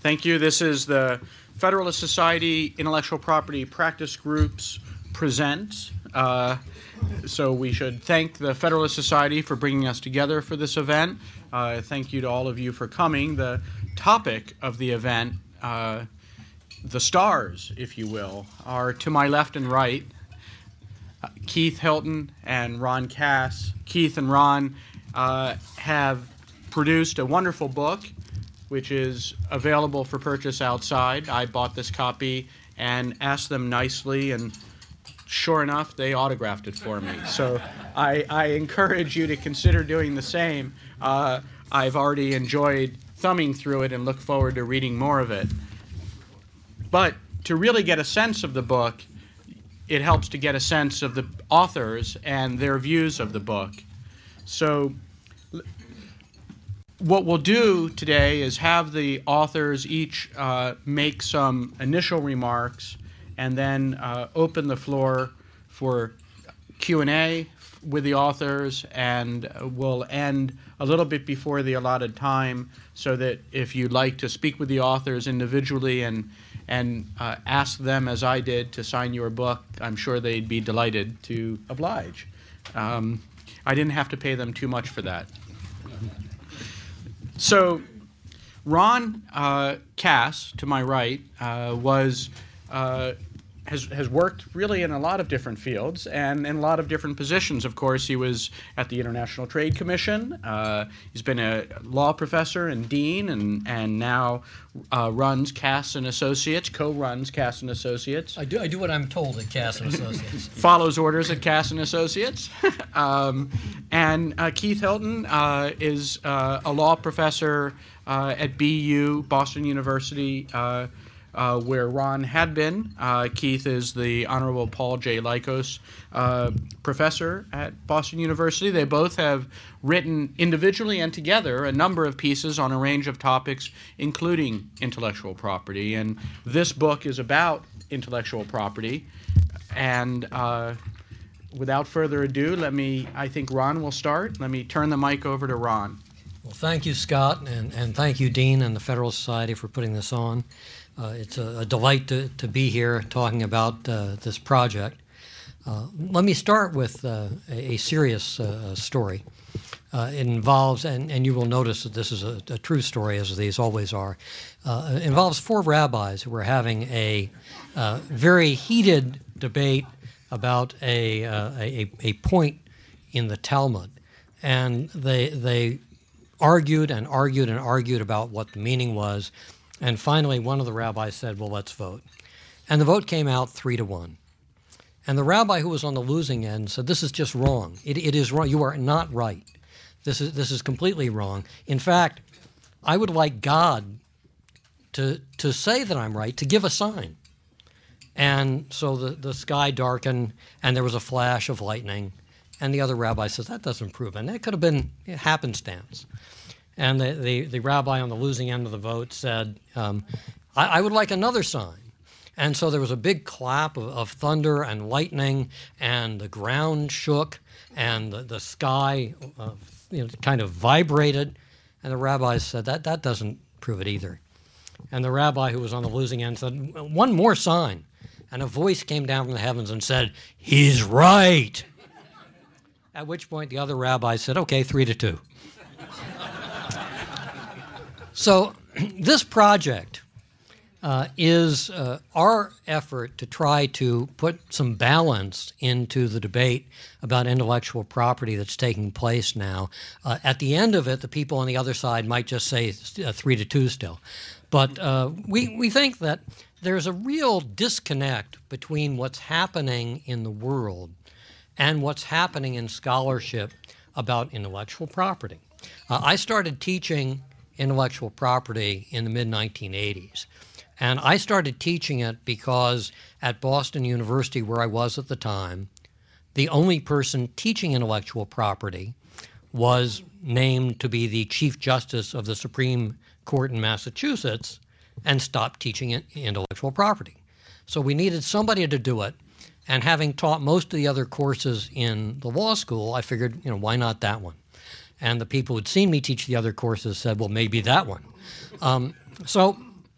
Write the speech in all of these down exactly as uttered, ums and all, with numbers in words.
Thank you. This is the Federalist Society Intellectual Property Practice Groups Present. Uh, so we should thank the Federalist Society for bringing us together for this event. Uh, thank you to all of you for coming. The topic of the event, uh, the stars, if you will, are to my left and right, uh, Keith Hilton and Ron Cass. Keith and Ron uh, have produced a wonderful book which is available for purchase outside. I bought this copy and asked them nicely, and sure enough, they autographed it for me. So I, I encourage you to consider doing the same. Uh, I've already enjoyed thumbing through it and look forward to reading more of it. But to really get a sense of the book, it helps to get a sense of the authors and their views of the book. So what we'll do today is have the authors each uh, make some initial remarks and then uh, open the floor for Q and A with the authors, and we'll end a little bit before the allotted time so that if you'd like to speak with the authors individually and and uh, ask them, as I did, to sign your book, I'm sure they'd be delighted to oblige. Um, I didn't have to pay them too much for that. So Ron uh, Cass, to my right, uh, was uh, has has worked really in a lot of different fields and in a lot of different positions. Of course, he was at the International Trade Commission. Uh, he's been a law professor and dean, and and now uh, runs Cass and Associates, co-runs Cass and Associates. I do I do what I'm told at Cass and Associates. Follows orders at Cass and Associates. um, and uh, Keith Hilton uh, is uh, a law professor uh, at B U, Boston University, uh, Uh, where Ron had been. Uh, Keith is the Honorable Paul J. Lykos uh, Professor at Boston University. They both have written individually and together a number of pieces on a range of topics, including intellectual property. And this book is about intellectual property. And uh, without further ado, let me, I think Ron will start. Let me turn the mic over to Ron. Well, thank you, Scott, and, and thank you, Dean, and the Federalist Society for putting this on. Uh, it's a, a delight to, to be here talking about uh, this project. Uh, let me start with uh, a, a serious uh, story. Uh, it involves, and, and you will notice that this is a, a true story, as these always are. Uh, it involves four rabbis who were having a uh, very heated debate about a, uh, a, a point in the Talmud. And they, they argued and argued and argued about what the meaning was. And finally, one of the rabbis said, well, let's vote. And the vote came out three to one. And the rabbi who was on the losing end said, this is just wrong. It, it is wrong. You are not right. This is, this is completely wrong. In fact, I would like God to, to say that I'm right, to give a sign. And so the, the sky darkened, and there was a flash of lightning. And the other rabbi says, that doesn't prove it. And that could have been happenstance. And the, the, the rabbi on the losing end of the vote said, um, I, I would like another sign. And so there was a big clap of, of thunder and lightning, and the ground shook, and the, the sky uh, you know, kind of vibrated. And the rabbi said, that, that doesn't prove it either. And the rabbi who was on the losing end said, one more sign. And a voice came down from the heavens and said, he's right. At which point the other rabbi said, okay, three to two. So this project uh, is uh, our effort to try to put some balance into the debate about intellectual property that's taking place now. Uh, at the end of it, the people on the other side might just say uh, three to two still. But uh, we, we think that there's a real disconnect between what's happening in the world and what's happening in scholarship about intellectual property. Uh, I started teaching intellectual property in the mid nineteen eighties. And I started teaching it because at Boston University, where I was at the time, the only person teaching intellectual property was named to be the Chief Justice of the Supreme Court in Massachusetts and stopped teaching intellectual property. So we needed somebody to do it. And having taught most of the other courses in the law school, I figured, you know, why not that one? And the people who'd seen me teach the other courses said, well, maybe that one. Um, so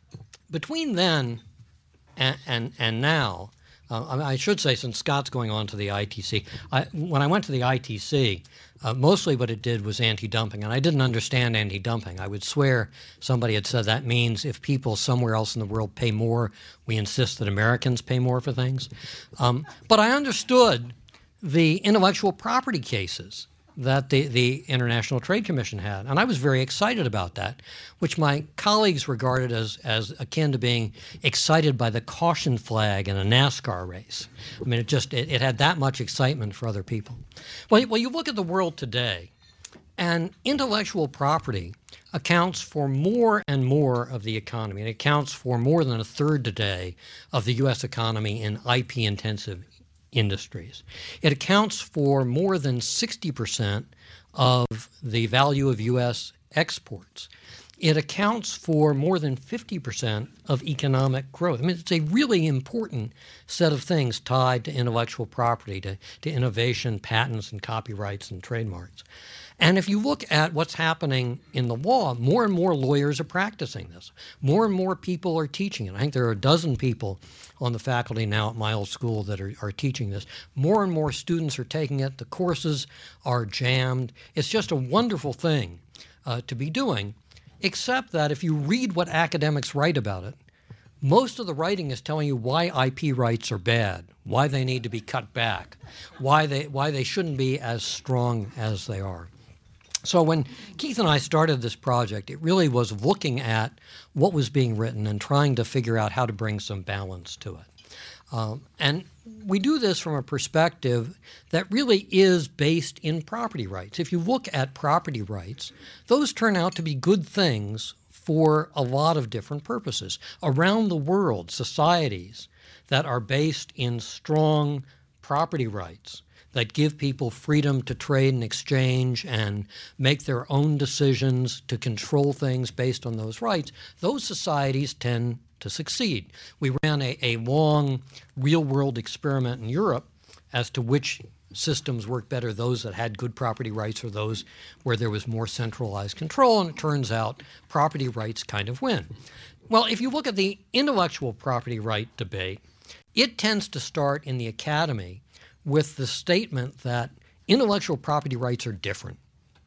between then and, and, and now, uh, I, mean, I should say, since Scott's going on to the I T C, I, when I went to the I T C, uh, mostly what it did was anti-dumping, and I didn't understand anti-dumping. I would swear somebody had said that means if people somewhere else in the world pay more, we insist that Americans pay more for things. Um, but I understood the intellectual property cases that the, the International Trade Commission had. And I was very excited about that, which my colleagues regarded as, as akin to being excited by the caution flag in a NASCAR race. I mean, it just, it, it had that much excitement for other people. Well, well, you look at the world today, and intellectual property accounts for more and more of the economy. It accounts for more than a third today of the U S economy in I P-intensive industries. It accounts for more than sixty percent of the value of U S exports. It accounts for more than fifty percent of economic growth. I mean, it's a really important set of things tied to intellectual property, to, to innovation, patents, and copyrights and trademarks. And if you look at what's happening in the law, more and more lawyers are practicing this. More and more people are teaching it. I think there are a dozen people on the faculty now at my old school that are, are teaching this. More and more students are taking it. The courses are jammed. It's just a wonderful thing uh, to be doing, except that if you read what academics write about it, most of the writing is telling you why I P rights are bad, why they need to be cut back, why they, why they shouldn't be as strong as they are. So when Keith and I started this project, it really was looking at what was being written and trying to figure out how to bring some balance to it. Um, and we do this from a perspective that really is based in property rights. If you look at property rights, those turn out to be good things for a lot of different purposes. Around the world, societies that are based in strong property rights that give people freedom to trade and exchange and make their own decisions to control things based on those rights, those societies tend to succeed. We ran a, a long real-world experiment in Europe as to which systems work better, those that had good property rights or those where there was more centralized control, and it turns out property rights kind of win. Well, if you look at the intellectual property right debate, it tends to start in the academy with the statement that intellectual property rights are different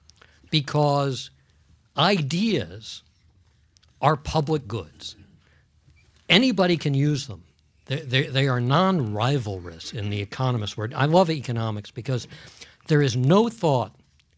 because ideas are public goods. Anybody can use them. They, they, they are non-rivalrous in the economist word. I love economics because there is no thought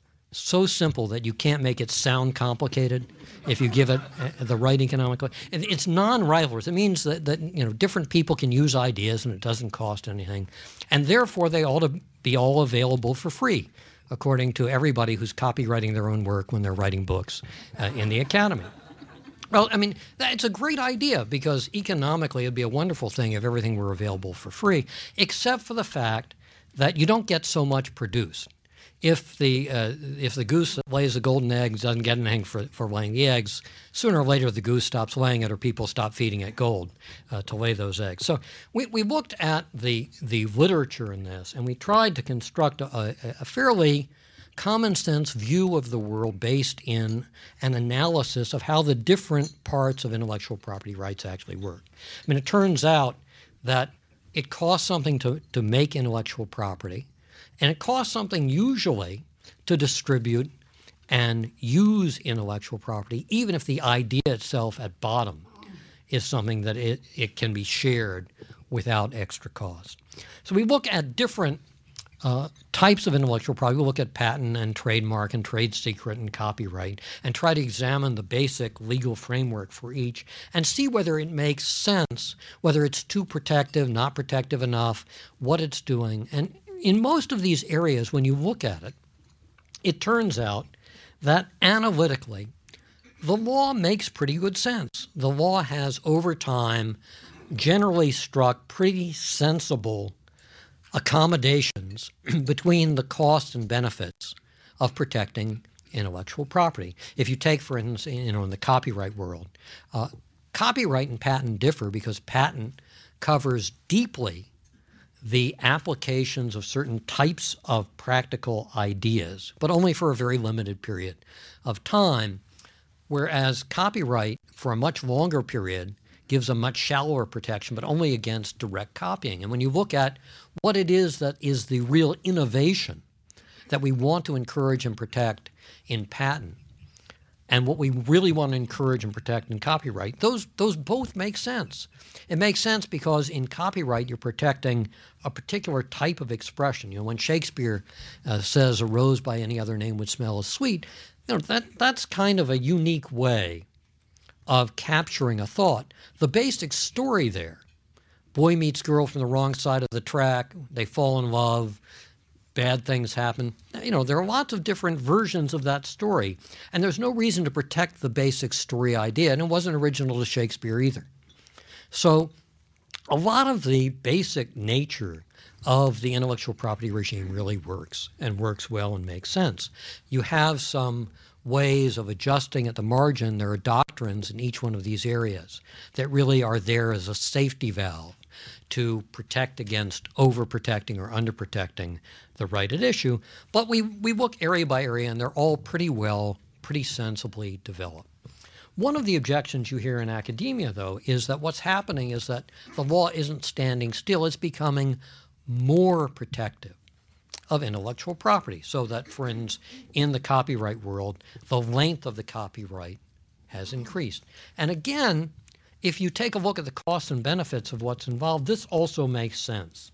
so simple that you can't make it sound complicated if you give it the right economic. It's non-rivalrous. It means that, that you know different people can use ideas and it doesn't cost anything, and therefore they ought to be all available for free, according to everybody who's copywriting their own work when they're writing books uh, in the academy. Well, I mean, it's a great idea because economically it'd be a wonderful thing if everything were available for free, except for the fact that you don't get so much produced. If the uh, if the goose that lays the golden eggs doesn't get anything for, for laying the eggs, sooner or later the goose stops laying it or people stop feeding it gold uh, to lay those eggs. So we, we looked at the the literature in this and we tried to construct a, a fairly common sense view of the world based in an analysis of how the different parts of intellectual property rights actually work. I mean, it turns out that it costs something to, to make intellectual property, and it costs something usually to distribute and use intellectual property, even if the idea itself at bottom is something that it, it can be shared without extra cost. So we look at different uh, types of intellectual property. We look at patent and trademark and trade secret and copyright and try to examine the basic legal framework for each and see whether it makes sense, whether it's too protective, not protective enough, what it's doing. And in most of these areas, when you look at it, it turns out that analytically, the law makes pretty good sense. The law has, over time, generally struck pretty sensible accommodations between the costs and benefits of protecting intellectual property. If you take, for instance, you know, in the copyright world, uh, copyright and patent differ because patent covers deeply the applications of certain types of practical ideas, but only for a very limited period of time, whereas copyright, for a much longer period, gives a much shallower protection, but only against direct copying. And when you look at what it is that is the real innovation that we want to encourage and protect in patent, and what we really want to encourage and protect in copyright, those those both make sense. It makes sense because in copyright you're protecting a particular type of expression. You know, when Shakespeare uh, says "a rose by any other name would smell as sweet," you know, that that's kind of a unique way of capturing a thought. The basic story there: boy meets girl from the wrong side of the track, they fall in love, bad things happen. You know, there are lots of different versions of that story, and there's no reason to protect the basic story idea, and it wasn't original to Shakespeare either. So a lot of the basic nature of the intellectual property regime really works, and works well and makes sense. You have some ways of adjusting at the margin. There are doctrines in each one of these areas that really are there as a safety valve to protect against overprotecting or underprotecting the right at issue. But we, we look area by area, and they're all pretty well, pretty sensibly developed. One of the objections you hear in academia, though, is that what's happening is that the law isn't standing still. It's becoming more protective of intellectual property, so that, for instance, in the copyright world, the length of the copyright has increased. And again, if you take a look at the costs and benefits of what's involved, this also makes sense.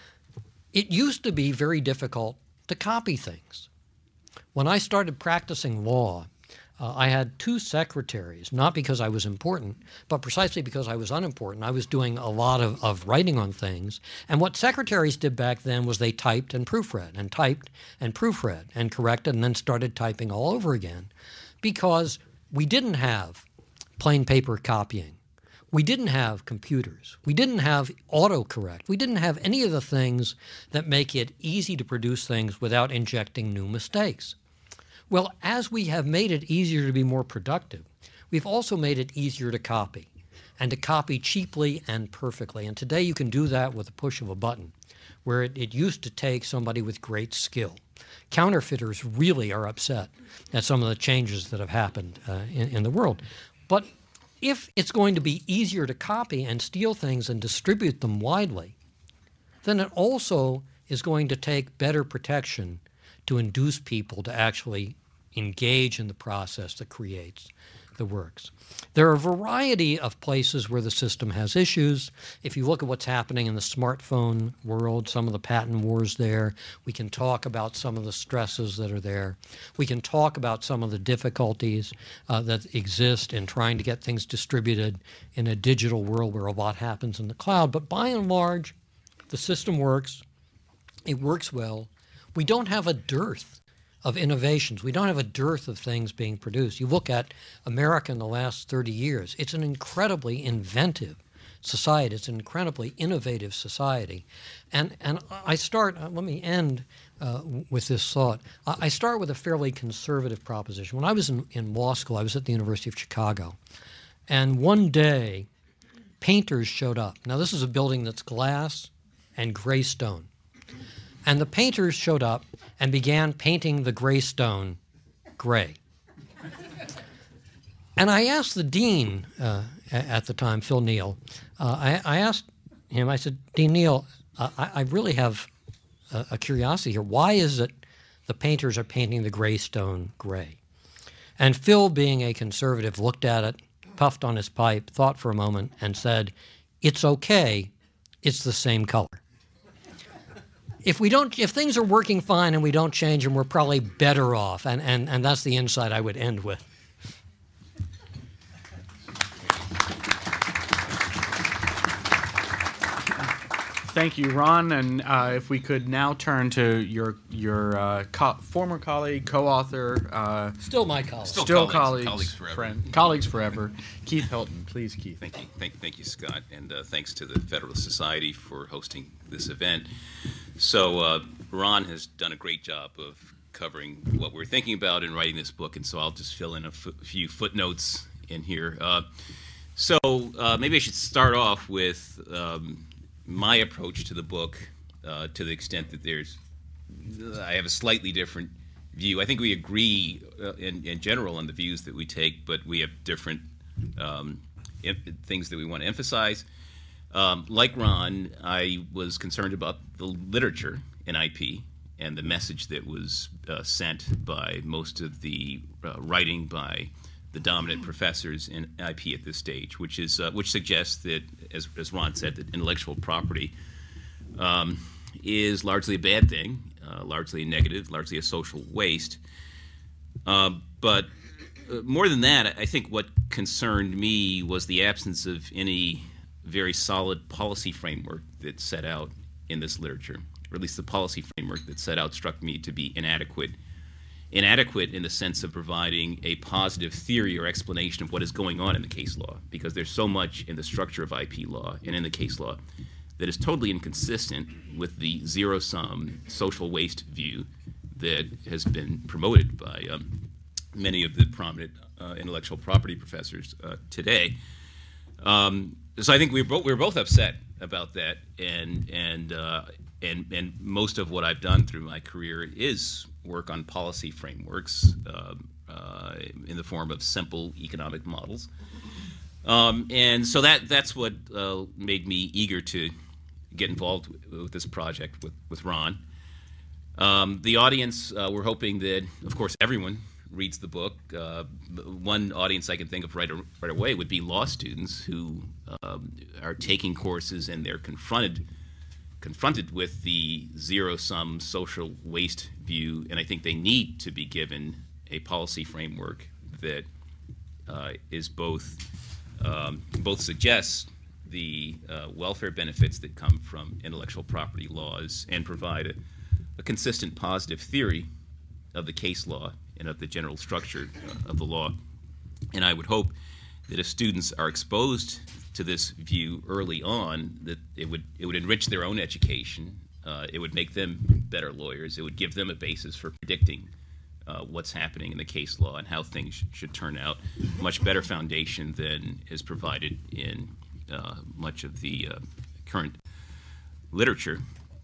It used to be very difficult to copy things. When I started practicing law, uh, I had two secretaries, not because I was important, but precisely because I was unimportant. I was doing a lot of, of writing on things. And what secretaries did back then was they typed and proofread, and typed and proofread, and corrected, and then started typing all over again, because we didn't have plain paper copying. We didn't have computers. We didn't have autocorrect. We didn't have any of the things that make it easy to produce things without injecting new mistakes. Well, as we have made it easier to be more productive, we've also made it easier to copy, and to copy cheaply and perfectly. And today you can do that with the push of a button, where it, it used to take somebody with great skill. Counterfeiters really are upset at some of the changes that have happened uh, in, in the world. But if it's going to be easier to copy and steal things and distribute them widely, then it also is going to take better protection to induce people to actually engage in the process that creates the works. There are a variety of places where the system has issues. If you look at what's happening in the smartphone world, some of the patent wars there, we can talk about some of the stresses that are there. We can talk about some of the difficulties uh, that exist in trying to get things distributed in a digital world where a lot happens in the cloud. But by and large, the system works. It works well. We don't have a dearth of innovations. We don't have a dearth of things being produced. You look at America in the last thirty years, it's an incredibly inventive society. It's an incredibly innovative society. And, and I start, uh, let me end uh, with this thought. I, I start with a fairly conservative proposition. When I was in, in law school, I was at the University of Chicago. And one day, painters showed up. Now, this is a building that's glass and gray stone. And the painters showed up and began painting the gray stone gray. And I asked the dean uh, at the time, Phil Neal, uh, I, I asked him, I said, Dean Neal, uh, I, I really have a, a curiosity here. Why is it the painters are painting the gray stone gray? And Phil, being a conservative, looked at it, puffed on his pipe, thought for a moment, and said, it's okay, it's the same color. If we don't, if things are working fine and we don't change them, we're probably better off, and, and, and that's the insight I would end with. Thank you, Ron. And uh, if we could now turn to your your uh, co- former colleague, co-author, uh, Still my colleague. still, Still colleagues, colleagues, colleagues forever. friend, colleagues forever, Keith Hilton. Please, Keith. Thank you, thank, thank you, Scott, and uh, thanks to the Federalist Society for hosting this event. So uh, Ron has done a great job of covering what we're thinking about in writing this book, and so I'll just fill in a f- few footnotes in here. Uh, so uh, maybe I should start off with um, my approach to the book, uh, to the extent that there's, I have a slightly different view. I think we agree uh, in, in general on the views that we take, but we have different um, em- things that we want to emphasize. Um, like Ron, I was concerned about the literature in I P and the message that was uh, sent by most of the uh, writing by the dominant professors in I P at this stage, which is uh, which suggests that, as, as Ron said, that intellectual property um, is largely a bad thing, uh, largely a negative, largely a social waste. Uh, but uh, more than that, I think what concerned me was the absence of any very solid policy framework that set out in this literature, or at least the policy framework that set out struck me to be inadequate. Inadequate in the sense of providing a positive theory or explanation of what is going on in the case law, because there's so much in the structure of I P law and in the case law that is totally inconsistent with the zero-sum social waste view that has been promoted by um, many of the prominent uh, intellectual property professors uh, today. Um, so I think we were both, we were both upset about that, and and uh, and and most of what I've done through my career is work on policy frameworks uh, uh, in the form of simple economic models, um, and so that that's what uh, made me eager to get involved with, with this project with with Ron. Um, the audience, uh, we're hoping that, of course, everyone reads the book. Uh, one audience I can think of right, right away would be law students who um, are taking courses and they're confronted confronted with the zero-sum social waste view, and I think they need to be given a policy framework that uh, is both um, both suggests the uh, welfare benefits that come from intellectual property laws and provide a, a consistent positive theory of the case law and of the general structure uh, of the law. And I would hope that if students are exposed to this view early on, that it would it would enrich their own education. Uh, it would make them better lawyers. It would give them a basis for predicting uh, what's happening in the case law and how things sh- should turn out. Much better foundation than is provided in uh, much of the uh, current literature.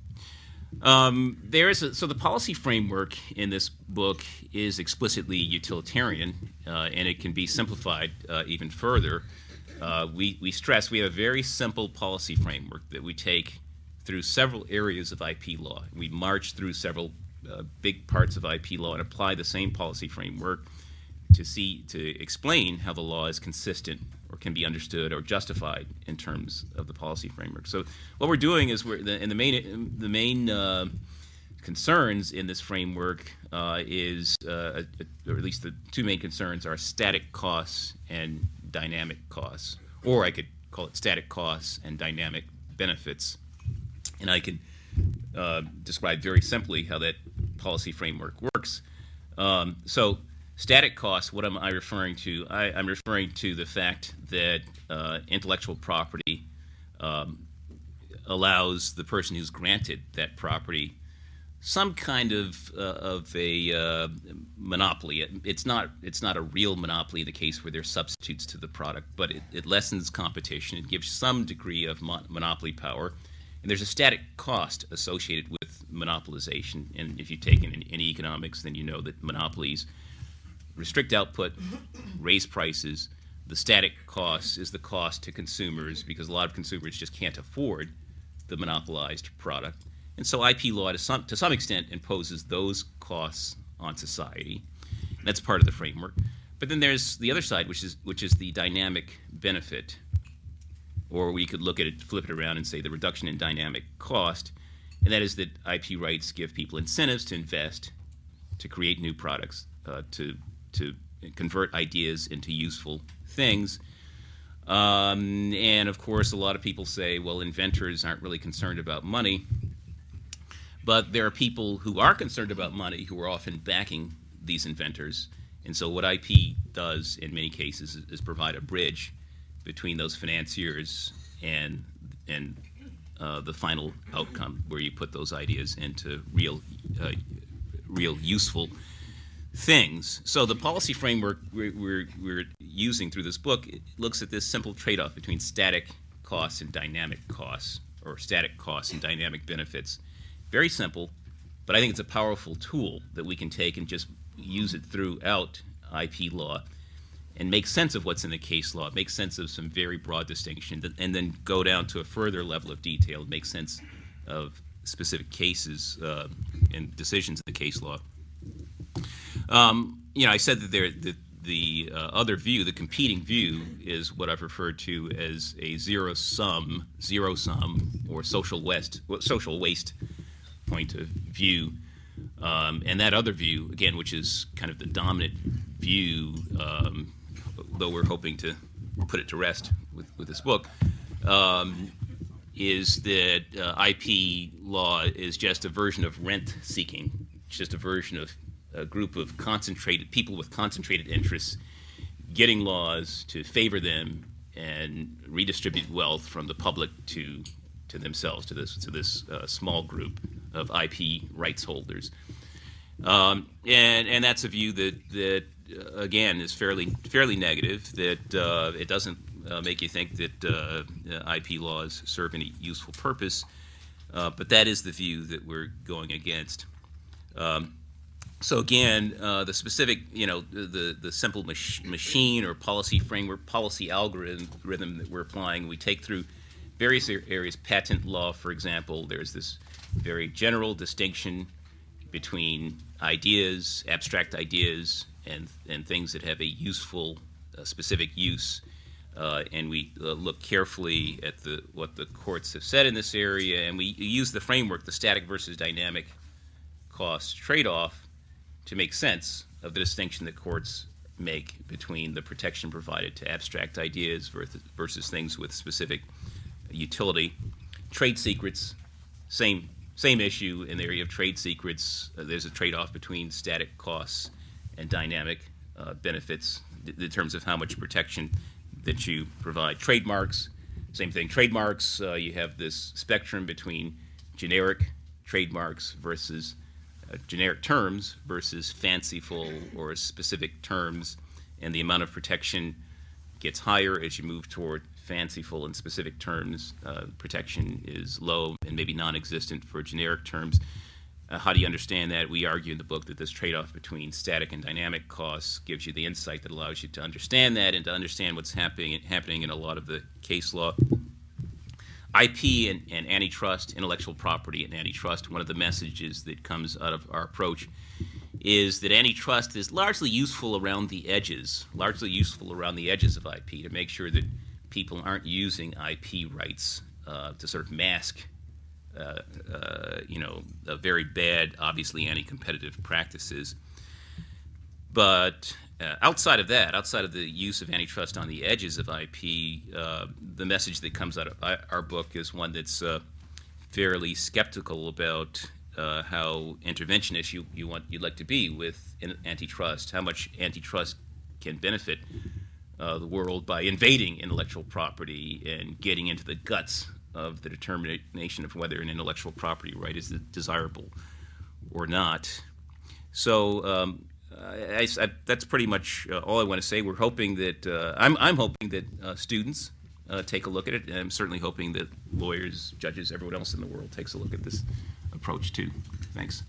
Um, there is a, so the policy framework in this book is explicitly utilitarian, uh, and it can be simplified uh, even further. Uh, we, we stress we have a very simple policy framework that we take through several areas of I P law. We march through several uh, big parts of I P law and apply the same policy framework to see to explain how the law is consistent or can be understood or justified in terms of the policy framework. So what we're doing is we're the, and the main the main uh, concerns in this framework uh, is uh, or at least the two main concerns are static costs and dynamic costs, or I could call it static costs and dynamic benefits. And I can uh, describe very simply how that policy framework works. Um, so. Static costs, what am I referring to? I, I'm referring to the fact that uh, intellectual property um, allows the person who's granted that property some kind of uh, of a uh, monopoly. It, it's not it's not a real monopoly in the case where there's substitutes to the product, but it, it lessens competition. It gives some degree of mon- monopoly power, and there's a static cost associated with monopolization. And if you take in any economics, then you know that monopolies restrict output, raise prices. The static cost is the cost to consumers because a lot of consumers just can't afford the monopolized product. And so I P law to some, to some extent imposes those costs on society. And that's part of the framework. But then there's the other side, which is which is the dynamic benefit. Or we could look at it, flip it around and say the reduction in dynamic cost. And that is that I P rights give people incentives to invest, to create new products, uh, to to convert ideas into useful things. Um, and of course, a lot of people say, well, inventors aren't really concerned about money. But there are people who are concerned about money who are often backing these inventors. And so what I P does in many cases is, is provide a bridge between those financiers and, and uh, the final outcome where you put those ideas into real, uh, real useful things. So the policy framework we're, we're, we're using through this book looks at this simple trade-off between static costs and dynamic costs, or static costs and dynamic benefits. Very simple, but I think it's a powerful tool that we can take and just use it throughout I P law. and make sense of what's in the case law, make sense of some very broad distinction, and then go down to a further level of detail, make sense of specific cases uh, and decisions in the case law. Um, you know, I said that there, the, the uh, other view, the competing view, is what I've referred to as a zero-sum, zero-sum, or social waste, social waste point of view. Um, and that other view, again, which is kind of the dominant view, um, though we're hoping to put it to rest with, with this book, um, is that uh, I P law is just a version of rent seeking. It's just a version of a group of concentrated people with concentrated interests getting laws to favor them and redistribute wealth from the public to to themselves, to this to this uh, small group of I P rights holders. Um, and and that's a view that that uh, again is fairly fairly negative. That uh, it doesn't uh, make you think that uh, I P laws serve any useful purpose. Uh, but that is the view that we're going against. Um, so again, uh, the specific, you know, the the simple mach- machine or policy framework, policy algorithm that we're applying, we take through various areas. Patent law, for example, there's this very general distinction between ideas, abstract ideas, and and things that have a useful, uh, specific use. Uh, and we uh, look carefully at the what the courts have said in this area, and we use the framework, the static versus dynamic cost trade-off, to make sense of the distinction that courts make between the protection provided to abstract ideas versus, versus things with specific utility. Trade secrets, same same issue in the area of trade secrets. Uh, there's a trade-off between static costs and dynamic uh, benefits th- in terms of how much protection that you provide. Trademarks, same thing. Trademarks, uh, you have this spectrum between generic trademarks versus uh, generic terms versus fanciful or specific terms, and the amount of protection gets higher as you move toward fanciful and specific terms. Uh, protection is low and maybe non-existent for generic terms. Uh, how do you understand that? We argue in the book that this trade-off between static and dynamic costs gives you the insight that allows you to understand that and to understand what's happening happening in a lot of the case law. I P and, and antitrust, intellectual property and antitrust, one of the messages that comes out of our approach is that antitrust is largely useful around the edges, largely useful around the edges of I P to make sure that people aren't using I P rights uh, to sort of mask Uh, uh, you know, uh, very bad, obviously anti-competitive practices. But uh, outside of that, outside of the use of antitrust on the edges of I P, uh, the message that comes out of our book is one that's uh, fairly skeptical about uh, how interventionist you, you want you'd like to be with antitrust, how much antitrust can benefit uh, the world by invading intellectual property and getting into the guts of the determination of whether an intellectual property right is desirable or not. So um, I, I, that's pretty much uh, all I want to say. We're hoping that, uh, I'm, I'm hoping that uh, students uh, take a look at it, and I'm certainly hoping that lawyers, judges, everyone else in the world takes a look at this approach too. Thanks.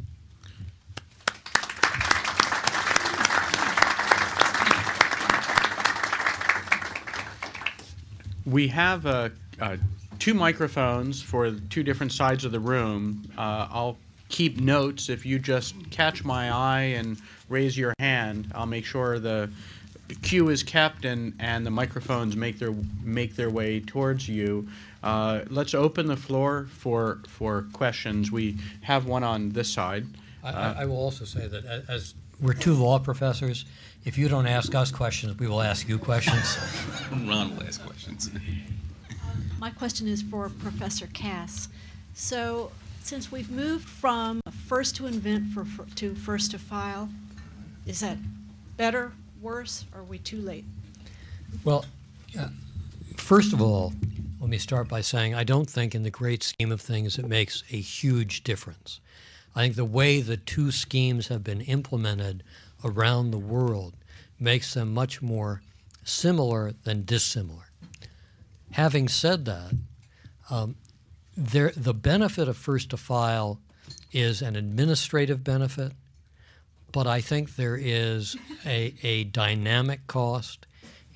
We have a, a two microphones for two different sides of the room. Uh, I'll keep notes. If you just catch my eye and raise your hand, I'll make sure the queue is kept and, and the microphones make their make their way towards you. Uh, let's open the floor for for questions. We have one on this side. I, uh, I will also say that as we're two law professors, if you don't ask us questions, we will ask you questions. Ron will ask questions. My question is for Professor Cass. So, since we've moved from first to invent for, for, to first to file, is that better, worse, or are we too late? Well, uh, first of all, let me start by saying I don't think in the great scheme of things it makes a huge difference. I think the way the two schemes have been implemented around the world makes them much more similar than dissimilar. Having said that, um, there, the benefit of first to file is an administrative benefit, but I think there is a, a dynamic cost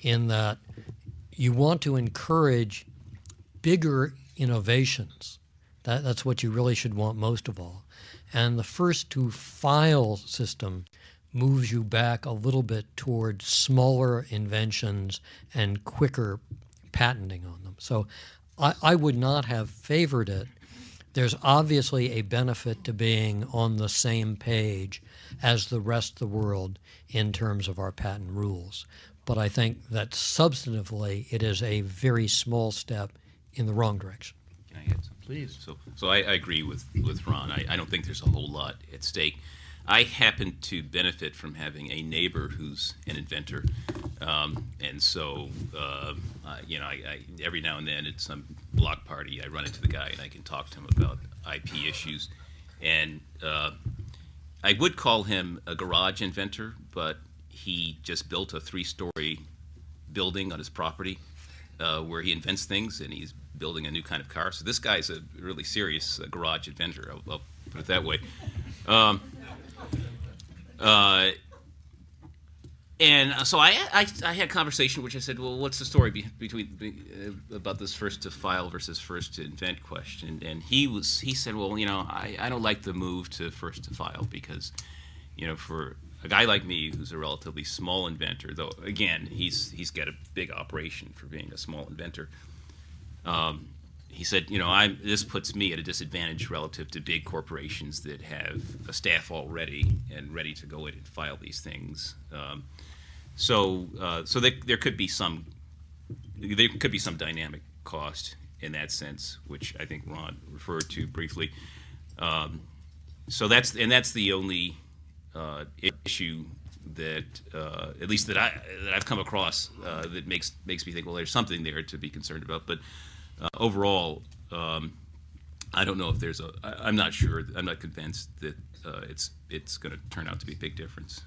in that you want to encourage bigger innovations. That, that's what you really should want most of all. And the first to file system moves you back a little bit toward smaller inventions and quicker patenting on them. So I, I would not have favored it. There's obviously a benefit to being on the same page as the rest of the world in terms of our patent rules. But I think that substantively it is a very small step in the wrong direction. Can I add something? Please. So, so I, I agree with, with Ron. I, I don't think there's a whole lot at stake. I happen to benefit from having a neighbor who's an inventor. Um, and so, uh, uh, you know, I, I, every now and then at some block party, I run into the guy and I can talk to him about I P issues. And uh, I would call him a garage inventor, but he just built a three-story building on his property uh, where he invents things, and he's building a new kind of car. So this guy's a really serious uh, garage inventor, I'll, I'll put it that way. Um, uh, and so I, I, I had a conversation which I said, well, what's the story be, between be, uh, about this first to file versus first to invent question? And he was he said, well, you know, I, I don't like the move to first to file because, you know, for a guy like me who's a relatively small inventor, though again he's he's got a big operation for being a small inventor. Um, he said, you know, I'm, this puts me at a disadvantage relative to big corporations that have a staff already and ready to go in and file these things. Um, so, uh, so they, there could be some, there could be some dynamic cost in that sense, which I think Ron referred to briefly. Um, so that's and that's the only uh, issue that, uh, at least that I that I've come across, uh, that makes makes me think, well, there's something there to be concerned about, but. Uh, overall, um, I don't know if there's a. I, I'm not sure. I'm not convinced that uh, it's it's going to turn out to be a big difference.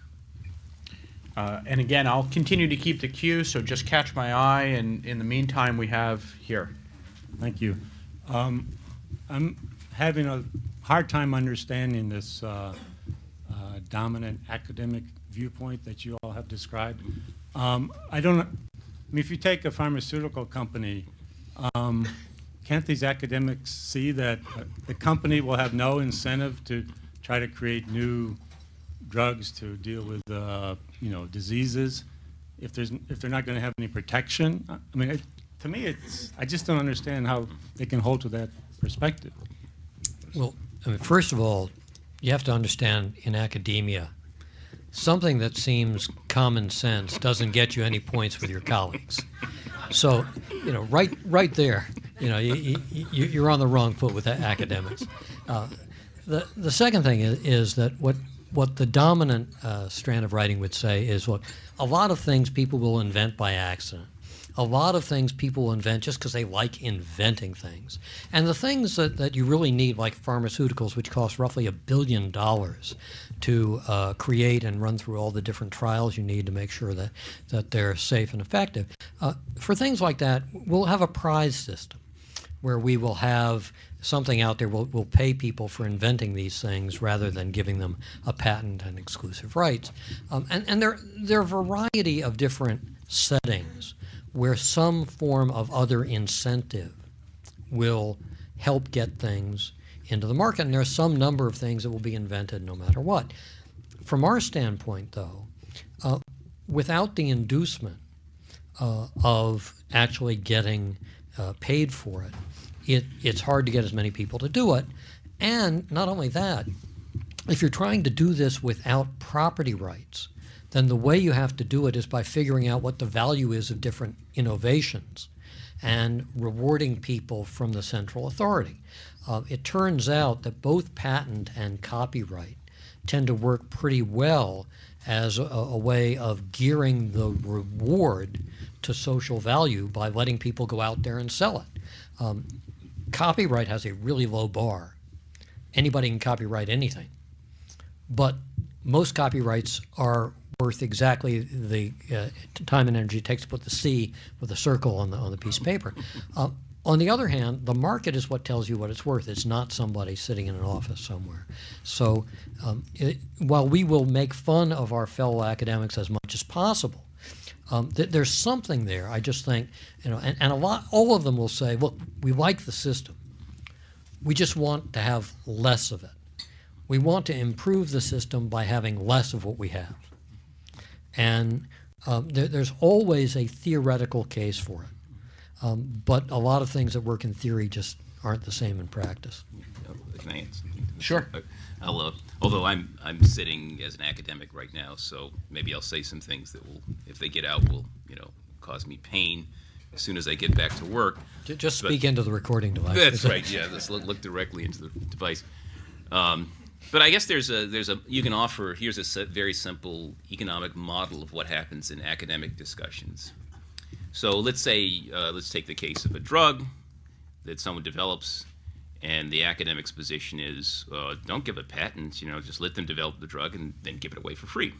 Uh, and again, I'll continue to keep the queue, so just catch my eye. And in the meantime, we have here. Thank you. Um, I'm having a hard time understanding this uh, uh, dominant academic viewpoint that you all have described. Um, I don't. I mean, if you take a pharmaceutical company. Um, can't these academics see that uh, the company will have no incentive to try to create new drugs to deal with, uh, you know, diseases if there's if they're not going to have any protection? I mean, it, to me, it's I just don't understand how they can hold to that perspective. Well, I mean, first of all, you have to understand in academia, something that seems common sense doesn't get you any points with your colleagues. So, you know, right, right there, you know, you, you, you're on the wrong foot with academics. Uh, the the second thing is, is that what what the dominant uh, strand of writing would say is, look, a lot of things people will invent by accident. A lot of things people will invent just because they like inventing things. And the things that, that you really need, like pharmaceuticals, which cost roughly a billion dollars to uh, create and run through all the different trials you need to make sure that, that they're safe and effective. Uh, for things like that, we'll have a prize system where we will have something out there, we'll, we'll pay people for inventing these things rather than giving them a patent and exclusive rights. Um, and and there, there are a variety of different settings where some form of other incentive will help get things into the market. And there are some number of things that will be invented no matter what. From our standpoint, though, uh, without the inducement uh, of actually getting uh, paid for it, it, it's hard to get as many people to do it. And not only that, if you're trying to do this without property rights, then the way you have to do it is by figuring out what the value is of different innovations and rewarding people from the central authority. Uh, it turns out that both patent and copyright tend to work pretty well as a, a way of gearing the reward to social value by letting people go out there and sell it. Um, copyright has a really low bar. Anybody can copyright anything. But most copyrights are worth exactly the uh, time and energy it takes to put the C with a circle on the on the piece of paper. Uh, on the other hand, the market is what tells you what it's worth. It's not somebody sitting in an office somewhere. So um, it, while we will make fun of our fellow academics as much as possible, Um, th- there's something there. I just think, you know, and, and a lot, all of them will say, look, we like the system. We just want to have less of it. We want to improve the system by having less of what we have. And um, there, there's always a theoretical case for it. Um, but a lot of things that work in theory just aren't the same in practice. Can I answer? Sure. I'll, uh, although I'm I'm sitting as an academic right now, so maybe I'll say some things that will, if they get out, will you know cause me pain as soon as I get back to work. J- Just But- speak into the recording device. That's right. Yeah, let's look, look directly into the device. Um, but I guess there's a there's a you can offer here's a se- very simple economic model of what happens in academic discussions. So let's say uh, let's take the case of a drug that someone develops, and the academic's position is uh, don't give it patents. You know, just let them develop the drug and then give it away for free.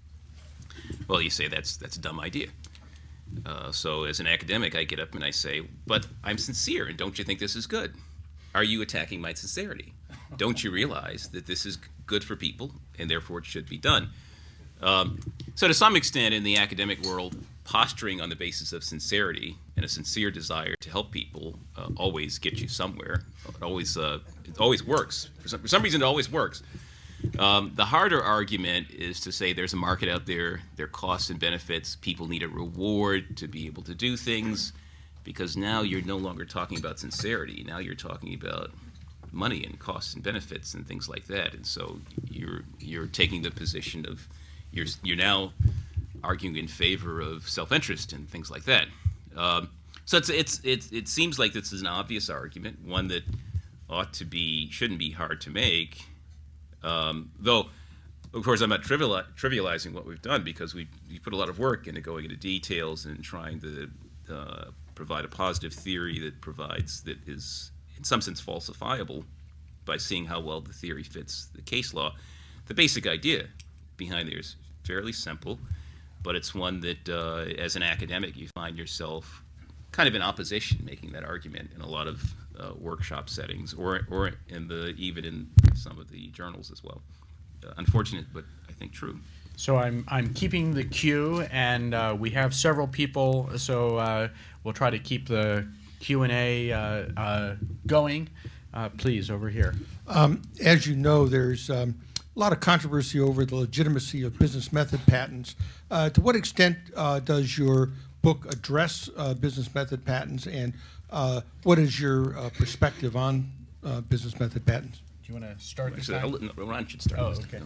Well, you say that's that's a dumb idea. Uh, so as an academic, I get up and I say, but I'm sincere, and don't you think this is good? Are you attacking my sincerity? Don't you realize that this is good for people, and therefore it should be done? Um, so to some extent, in the academic world, posturing on the basis of sincerity and a sincere desire to help people uh, always gets you somewhere. It always, uh, it always works. For some, for some reason, it always works. Um, the harder argument is to say there's a market out there, there are costs and benefits, people need a reward to be able to do things, because now you're no longer talking about sincerity. Now you're talking about money and costs and benefits and things like that. And so you're you're taking the position of you're you're now arguing in favor of self-interest and things like that. Um, so it's it's it's it seems like this is an obvious argument, one that ought to be shouldn't be hard to make. Um, though, of course, I'm not trivial, trivializing what we've done, because we, we put a lot of work into going into details and trying to uh, provide a positive theory that provides that is in some sense falsifiable by seeing how well the theory fits the case law. The basic idea behind there is fairly simple, but it's one that uh, as an academic you find yourself kind of in opposition making that argument in a lot of uh, workshop settings, or or in the even in some of the journals as well. Uh, unfortunate, but I think true. So I'm I'm keeping the queue, and uh, we have several people, so uh, we'll try to keep the Q and A uh, uh, going. Uh, please, over here. Um, as you know, there's um, a lot of controversy over the legitimacy of business method patents. Uh, to what extent uh, does your book address uh, business method patents, and uh, what is your uh, perspective on uh, business method patents? Do you want to start this Actually, time? I'll let- Ron should start. Oh, this okay. time.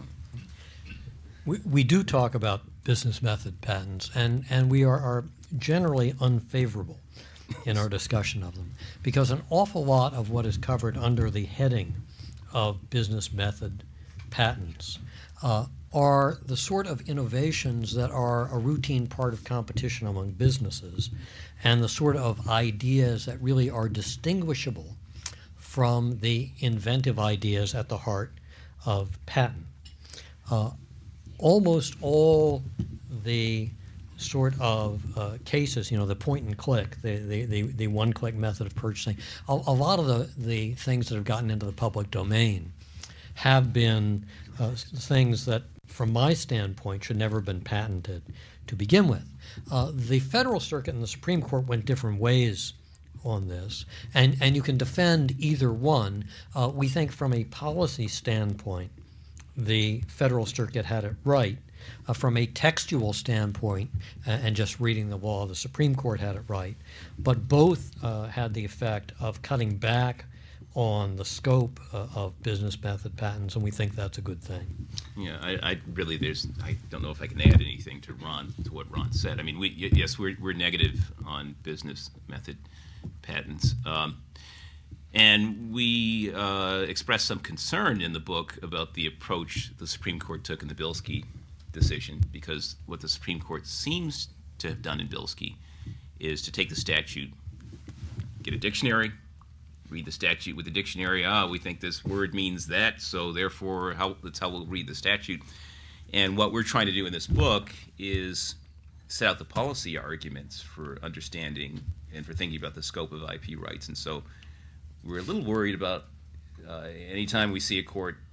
We, we do talk about business method patents, and, and we are, are generally unfavorable in our discussion of them, because an awful lot of what is covered under the heading of business method patents uh, are the sort of innovations that are a routine part of competition among businesses, and the sort of ideas that really are distinguishable from the inventive ideas at the heart of patent. Uh, almost all the sort of uh, cases, you know, the point and click, the, the, the, the one-click method of purchasing, a, a lot of the, the things that have gotten into the public domain have been uh, things that, from my standpoint, should never have been patented to begin with. Uh, the Federal Circuit and the Supreme Court went different ways on this, and, and you can defend either one. Uh, we think from a policy standpoint, the Federal Circuit had it right. Uh, from a textual standpoint, uh, and just reading the law, the Supreme Court had it right. But both uh, had the effect of cutting back on the scope uh, of business method patents, and we think that's a good thing. Yeah, I, I really, there's, I don't know if I can add anything to Ron, to what Ron said. I mean, we, y- yes, we're, we're negative on business method patents. Um, and we uh, expressed some concern in the book about the approach the Supreme Court took in the Bilski decision, because what the Supreme Court seems to have done in Bilski is to take the statute, get a dictionary, read the statute with the dictionary. Ah, we think this word means that, so therefore how, that's how we'll read the statute. And what we're trying to do in this book is set out the policy arguments for understanding and for thinking about the scope of I P rights. And so we're a little worried about uh, anytime we see a court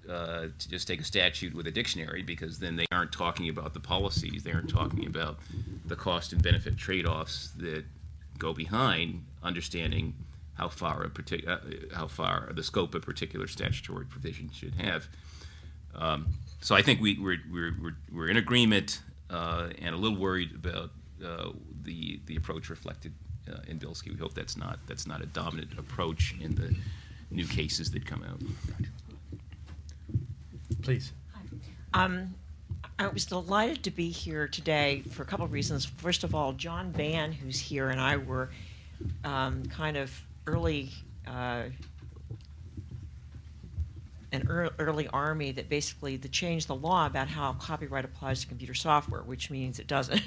uh, to just take a statute with a dictionary, because then they aren't talking about the policies, they aren't talking about the cost and benefit trade-offs that go behind understanding how far a partic- uh, how far the scope of particular statutory provision should have. Um, so I think we, we're, we're, we're, we're in agreement uh, and a little worried about uh, the the approach reflected uh, in Bilski. We hope that's not that's not a dominant approach in the new cases that come out. Please. Um, I was delighted to be here today for a couple of reasons. First of all, John Vann, who's here, and I were um, kind of early, uh, an ear- early army that basically to change the law about how copyright applies to computer software, which means it doesn't.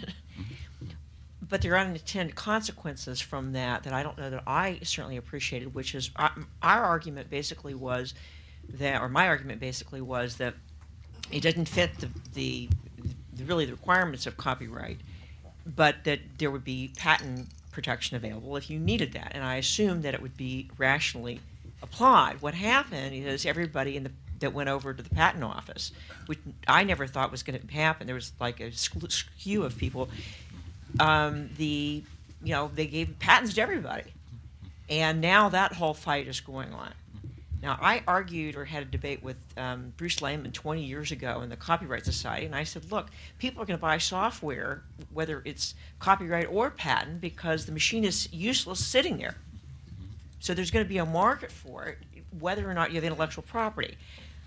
But there are unintended consequences from that that I don't know that I certainly appreciated, which is our, our argument basically was that, or my argument basically was that it didn't fit the, the, the really the requirements of copyright, but that there would be patent protection available if you needed that. And I assumed that it would be rationally applied. What happened is everybody in the that went over to the patent office, which I never thought was going to happen. There was like a skew of people. Um, the, you know, they gave patents to everybody. And now that whole fight is going on. Now, I argued or had a debate with um, Bruce Lehman twenty years ago in the Copyright Society, and I said, look, people are going to buy software, whether it's copyright or patent, because the machine is useless sitting there. So there's going to be a market for it, whether or not you have intellectual property.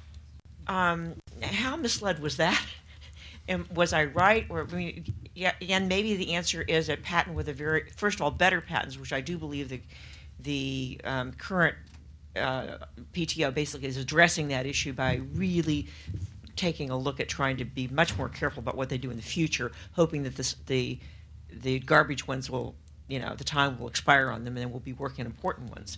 Um, how misled was that? And was I right? Or I mean, yeah, and maybe the answer is a patent with a very, first of all, better patents, which I do believe the the um, current uh, P T O basically is addressing that issue by really taking a look at trying to be much more careful about what they do in the future, hoping that this, the the garbage ones will, you know, the time will expire on them, and then we'll be working on important ones.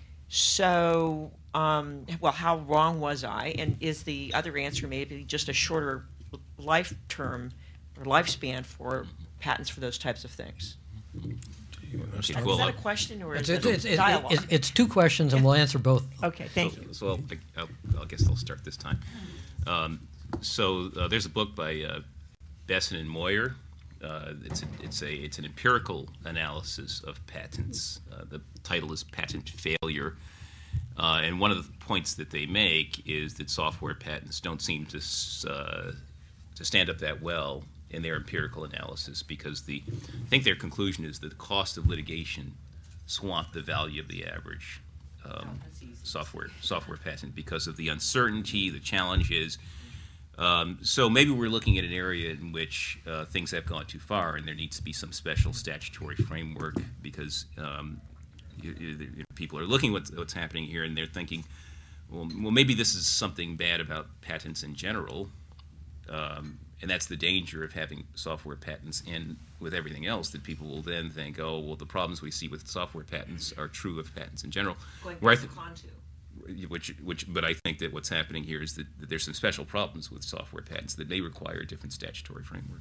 So, um, well, how wrong was I? And is the other answer maybe just a shorter life term or lifespan for patents for those types of things? Okay, Is well, that uh, a question or It's, is it's, it it's, a it's, dialogue? it's, it's two questions, and we'll answer both. Okay, thank so, you. So I'll, I'll, I guess I'll start this time. Um, so uh, there's a book by uh, Besson and Moyer. Uh, it's a, it's a it's an empirical analysis of patents. Uh, the title is Patent Failure, uh, and one of the points that they make is that software patents don't seem to uh, to stand up that well in their empirical analysis, because the I think their conclusion is that the cost of litigation swamped the value of the average um, software software patent because of the uncertainty, the challenges. Um, so maybe we're looking at an area in which uh, things have gone too far, and there needs to be some special statutory framework, because um, you, you, you, people are looking at what's, what's happening here, and they're thinking, well, well, maybe this is something bad about patents in general, um, and that's the danger of having software patents in with everything else, that people will then think, oh, well, the problems we see with software patents are true of patents in general. Going Where I back to th- Contu. Which, which, but I think that what's happening here is that, that there's some special problems with software patents that may require a different statutory framework.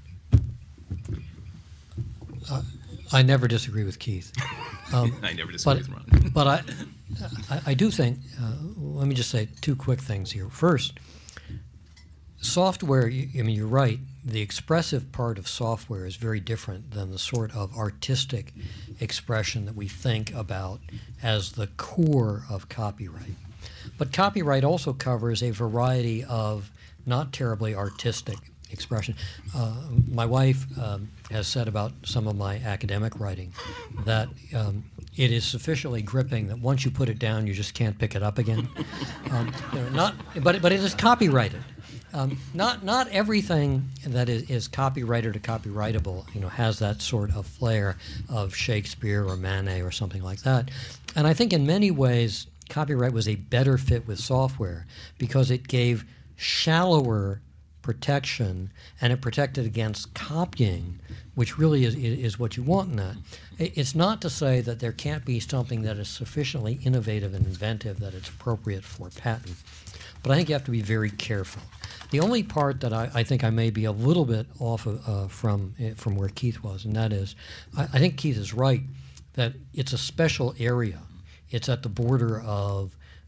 Uh, I never disagree with Keith. Um, I never disagree but, with Ron. but I, I, I do think, uh, let me just say two quick things here. First, software, you- I mean, you're right, the expressive part of software is very different than the sort of artistic expression that we think about as the core of copyright. But copyright also covers a variety of not terribly artistic expression. Uh, my wife um, has said about some of my academic writing that um, it is sufficiently gripping that once you put it down, you just can't pick it up again. Um, you know, not, but, but it is copyrighted. Um, not not everything that is, is copyrighted or copyrightable, you know, has that sort of flair of Shakespeare or Manet or something like that. And I think in many ways, copyright was a better fit with software because it gave shallower protection, and it protected against copying, which really is, is what you want in that. It's not to say that there can't be something that is sufficiently innovative and inventive that it's appropriate for patent, but I think you have to be very careful. The only part that I, I think I may be a little bit off of, uh, from uh, from where Keith was, and that is, I, I think Keith is right that it's a special area. It's at the border of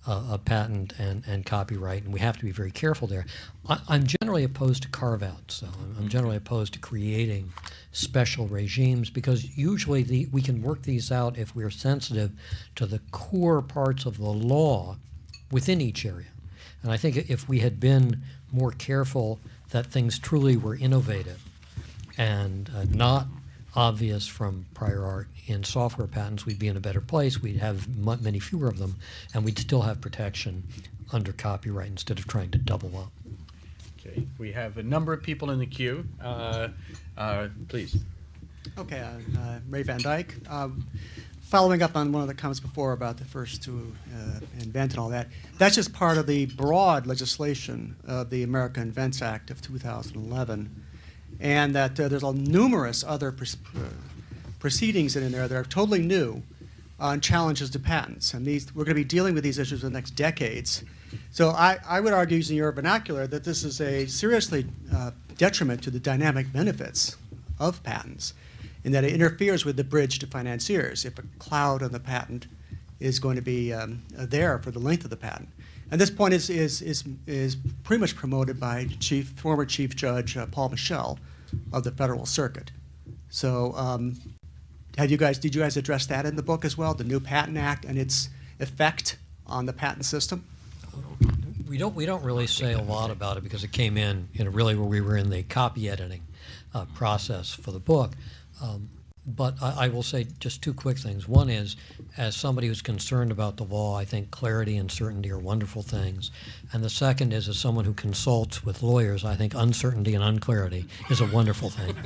uh, a patent and, and copyright, and we have to be very careful there. I, I'm generally opposed to carve-outs, so I'm, I'm generally opposed to creating special regimes, because usually the, we can work these out if we're sensitive to the core parts of the law within each area. And I think if we had been more careful that things truly were innovative and uh, not obvious from prior art in software patents, we'd be in a better place. We'd have m- many fewer of them, and we'd still have protection under copyright instead of trying to double up. Okay, we have a number of people in the queue. Uh, uh, please. Okay, uh, uh, Ray Van Dyke. Um, following up on one of the comments before about the first to uh, invent and all that, that's just part of the broad legislation of the America Invents Act of two thousand eleven, and that uh, there's a numerous other pr- uh, proceedings in there that are totally new on challenges to patents, and these we're going to be dealing with these issues in the next decades. So I, I would argue, using your vernacular, that this is a seriously uh, detriment to the dynamic benefits of patents, in that it interferes with the bridge to financiers if a cloud on the patent is going to be um, there for the length of the patent. And this point is is is, is pretty much promoted by Chief former Chief Judge uh, Paul Michel of the Federal Circuit. So, um, had you guys did you guys address that in the book as well, the new Patent Act and its effect on the patent system? We don't we don't really say a lot about it because it came in, you know, really where we were in the copy editing uh, process for the book. Um, but I, I will say just two quick things. One is, as somebody who's concerned about the law, I think clarity and certainty are wonderful things. And the second is, as someone who consults with lawyers, I think uncertainty and unclarity is a wonderful thing.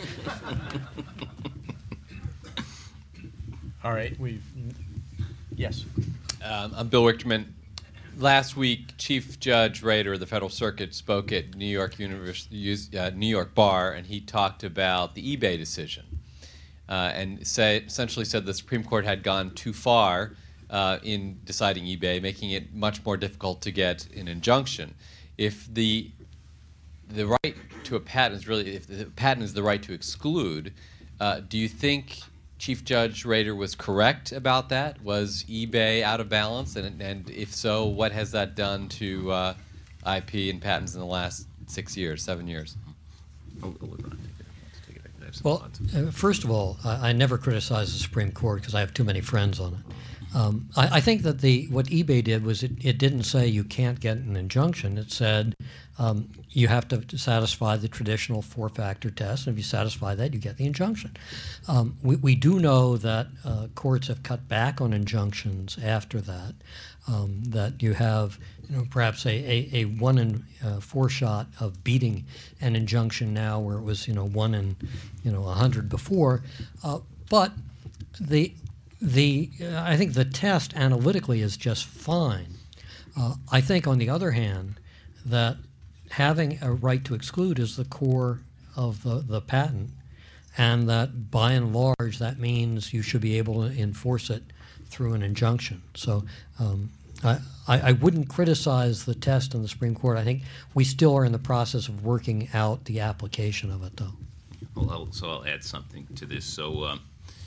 All right, we've, yes. Um, I'm Bill Richterman. Last week, Chief Judge Rader of the Federal Circuit spoke at New York University, uh, New York Bar, and he talked about the eBay decision, uh, and say, essentially said the Supreme Court had gone too far uh, in deciding eBay, making it much more difficult to get an injunction. If the the right to a patent is really, if the patent is the right to exclude, uh, do you think Chief Judge Rader was correct about that? Was eBay out of balance? And, and if so, what has that done to uh, I P and patents in the last six years, seven years? I'll, I'll let Ron take it. Let's take it. I have some Well, thoughts. uh, first of all, I, I never criticize the Supreme Court because I have too many friends on it. Um, I, I think that the what eBay did was it, it didn't say you can't get an injunction. It said um, you have to satisfy the traditional four-factor test, and if you satisfy that, you get the injunction. Um, we, we do know that uh, courts have cut back on injunctions after that, um, that you have you know, perhaps a, a, a one in uh, four shot of beating an injunction now where it was you know one in you know a hundred before. Uh, but the The uh, I think the test analytically is just fine. Uh, I think, on the other hand, that having a right to exclude is the core of the, the patent, and that by and large that means you should be able to enforce it through an injunction. So um, I, I wouldn't criticize the test in the Supreme Court. I think we still are in the process of working out the application of it, though. Well, I'll, so I'll add something to this. So. Um,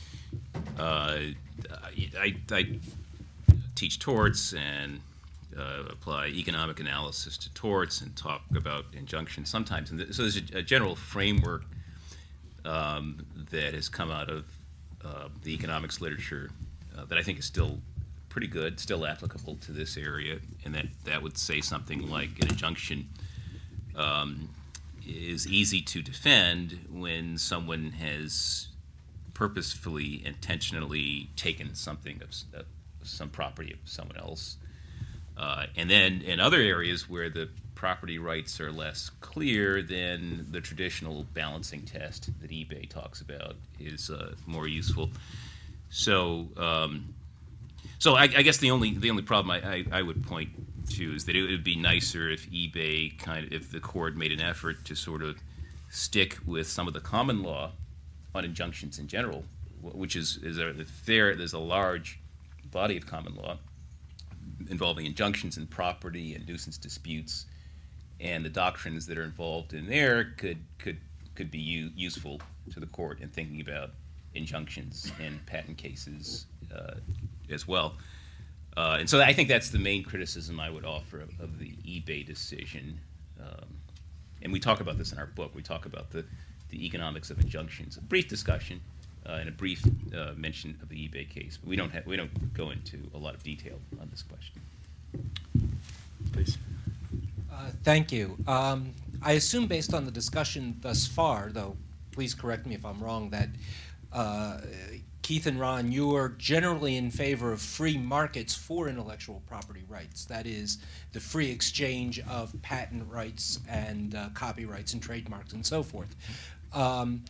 Uh, I, I teach torts and uh, apply economic analysis to torts and talk about injunctions sometimes. And th- so there's a, a general framework um, that has come out of uh, the economics literature uh, that I think is still pretty good, still applicable to this area, and that, that would say something like an injunction um, is easy to defend when someone has purposefully, intentionally taken something of, of some property of someone else. Uh, and then in other areas where the property rights are less clear, then the traditional balancing test that eBay talks about is uh, more useful. So, um, so I, I guess the only the only problem I, I, I would point to is that it would be nicer if eBay kind of, if the court made an effort to sort of stick with some of the common law on injunctions in general, which is is a there. There's a large body of common law involving injunctions in property and nuisance disputes, and the doctrines that are involved in there could could could be u- useful to the court in thinking about injunctions in patent cases uh, as well. Uh, and so I think that's the main criticism I would offer of, of the eBay decision. Um, and we talk about this in our book. We talk about the, the economics of injunctions. A brief discussion uh, and a brief uh, mention of the eBay case. But we don't have, we don't go into a lot of detail on this question. Please. Uh, thank you. Um, I assume based on the discussion thus far, though please correct me if I'm wrong, that uh, Keith and Ron, you are generally in favor of free markets for intellectual property rights. That is, the free exchange of patent rights and uh, copyrights and trademarks and so forth. Um,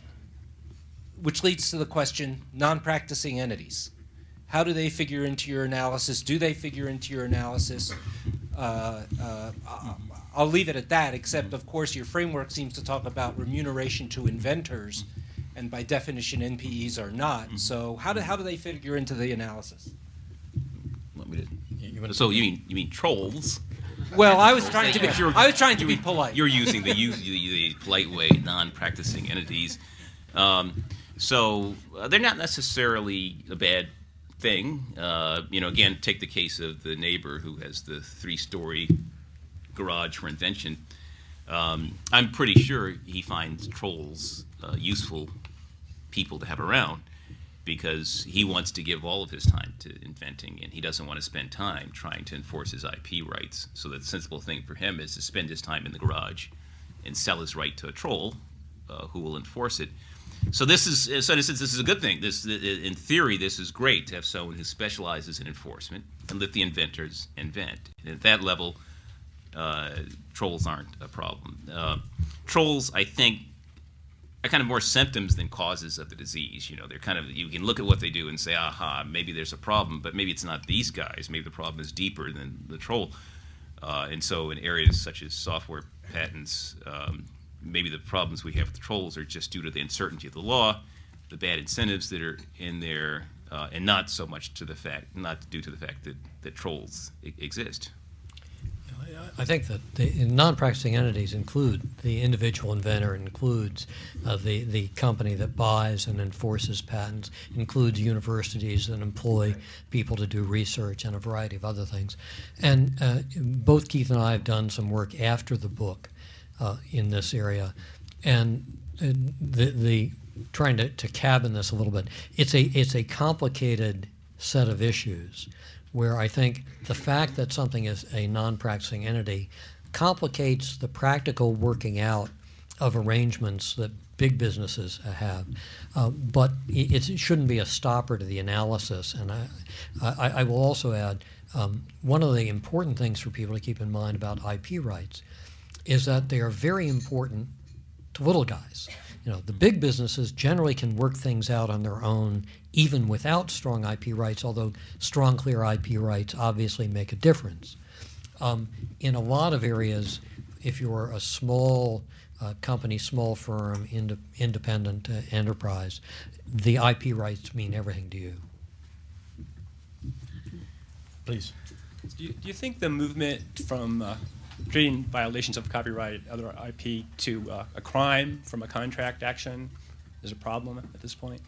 which leads to the question, non-practicing entities. How do they figure into your analysis? Do they figure into your analysis? Uh, uh, I'll leave it at that, except, of course, your framework seems to talk about remuneration to inventors, and by definition, N P Es are not. Mm-hmm. So how do, how do they figure into the analysis? Want me to, you so you mean, you mean trolls? Well, I was trying to be, I was trying to be polite. You're using the, use, the, the polite way, non-practicing entities. Um, so uh, they're not necessarily a bad thing. Uh, you know, again, take the case of the neighbor who has the three-story garage for invention. Um, I'm pretty sure he finds trolls uh, useful people to have around because he wants to give all of his time to inventing and he doesn't want to spend time trying to enforce his I P rights. So the sensible thing for him is to spend his time in the garage and sell his right to a troll uh, who will enforce it. So this is, so in a sense, this is a good thing. This, in theory, this is great to have someone who specializes in enforcement and let the inventors invent. And at that level, uh, trolls aren't a problem. Uh, trolls, I think, are kind of more symptoms than causes of the disease. You know, they're kind of, you can look at what they do and say, aha, maybe there's a problem, but maybe it's not these guys. Maybe the problem is deeper than the troll. Uh, and so in areas such as software patents, um, maybe the problems we have with the trolls are just due to the uncertainty of the law, the bad incentives that are in there, uh, and not so much to the fact, not due to the fact that, that trolls I- exist. I think that the non-practicing entities include the individual inventor, includes uh, the, the company that buys and enforces patents, includes universities that employ people to do research and a variety of other things. And uh, both Keith and I have done some work after the book uh, in this area. And uh, the, the trying to, to cabin this a little bit, it's a, it's a complicated set of issues where I think the fact that something is a non-practicing entity complicates the practical working out of arrangements that big businesses have. Uh, but it, it shouldn't be a stopper to the analysis. And I, I, I will also add, um, one of the important things for people to keep in mind about I P rights is that they are very important to little guys. You know, the big businesses generally can work things out on their own even without strong I P rights, although strong, clear I P rights obviously make a difference. Um, in a lot of areas, if you're a small uh, company, small firm, ind- independent uh, enterprise, the I P rights mean everything to you. Please. Do you, do you think the movement from uh, treating violations of copyright, other I P, to uh, a crime from a contract action is a problem at this point?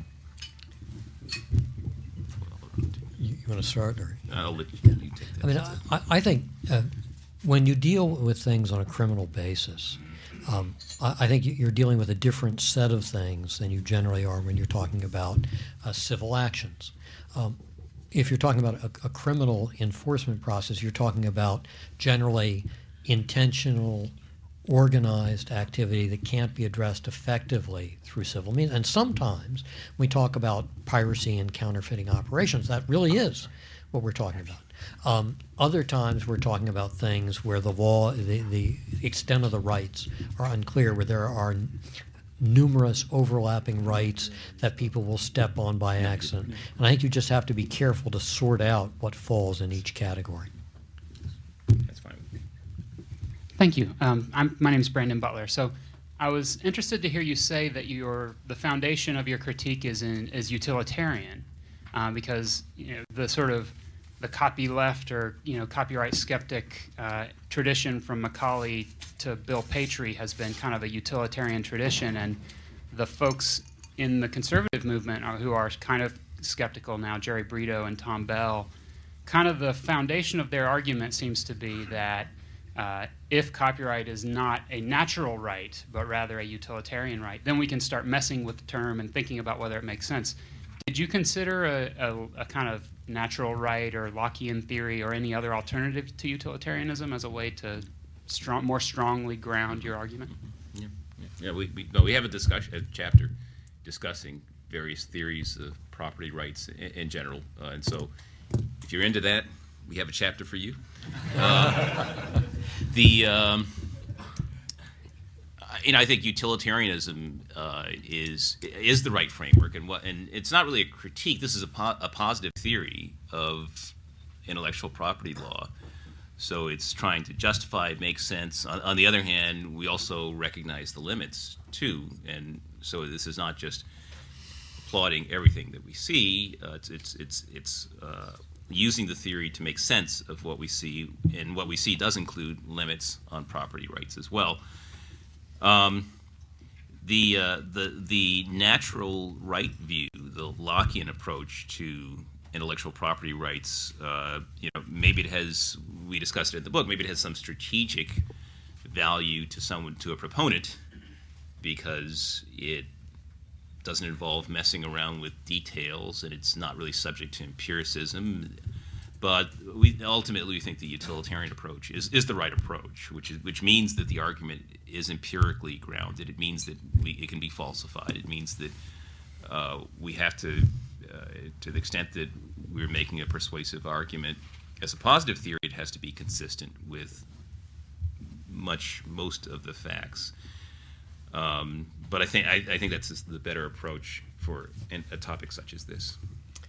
You, you want to start? Or? I'll let you, you take that. I mean, I, I think uh, when you deal with things on a criminal basis, um, I, I think you're dealing with a different set of things than you generally are when you're talking about uh, civil actions. Um, if you're talking about a, a criminal enforcement process, you're talking about generally intentional, organized activity that can't be addressed effectively through civil means. And sometimes we talk about piracy and counterfeiting operations. That really is what we're talking about. Um, other times we're talking about things where the law, the, the extent of the rights are unclear, where there are numerous overlapping rights that people will step on by accident. And I think you just have to be careful to sort out what falls in each category. That's fine with me. Thank you. Um, I'm, my name is Brandon Butler. So I was interested to hear you say that your the foundation of your critique is in is utilitarian, uh, because you know the sort of the copy left or you know copyright skeptic uh, tradition from Macaulay to Bill Patry has been kind of a utilitarian tradition, and the folks in the conservative movement are, who are kind of skeptical now, Jerry Brito and Tom Bell, kind of the foundation of their argument seems to be that uh, if copyright is not a natural right, but rather a utilitarian right, then we can start messing with the term and thinking about whether it makes sense. Did you consider a, a, a kind of natural right or Lockean theory or any other alternative to utilitarianism as a way to strong, more strongly ground your argument? Yeah, yeah. yeah we, we, no, we have a discussion, a chapter discussing various theories of property rights in, in general, uh, and so if you're into that, we have a chapter for you. Uh, the um, you know, I think utilitarianism uh, is is the right framework, and what, and it's not really a critique. This is a, po a positive theory of intellectual property law. So it's trying to justify, make sense. On, on the other hand, we also recognize the limits too, and so this is not just applauding everything that we see. Uh, it's it's it's it's uh, using the theory to make sense of what we see, and what we see does include limits on property rights as well. Um, the uh, the the natural right view, the Lockean approach to intellectual property rights, uh, you know, maybe it has. We discussed it in the book. Maybe it has some strategic value to someone, to a proponent, because it doesn't involve messing around with details, and it's not really subject to empiricism. But we ultimately we think the utilitarian approach is, is the right approach, which is which means that the argument is empirically grounded. It means that we, it can be falsified. It means that uh, we have to, uh, to the extent that we're making a persuasive argument as a positive theory, it has to be consistent with much most of the facts. Um, but I think I, I think that's the better approach for a topic such as this.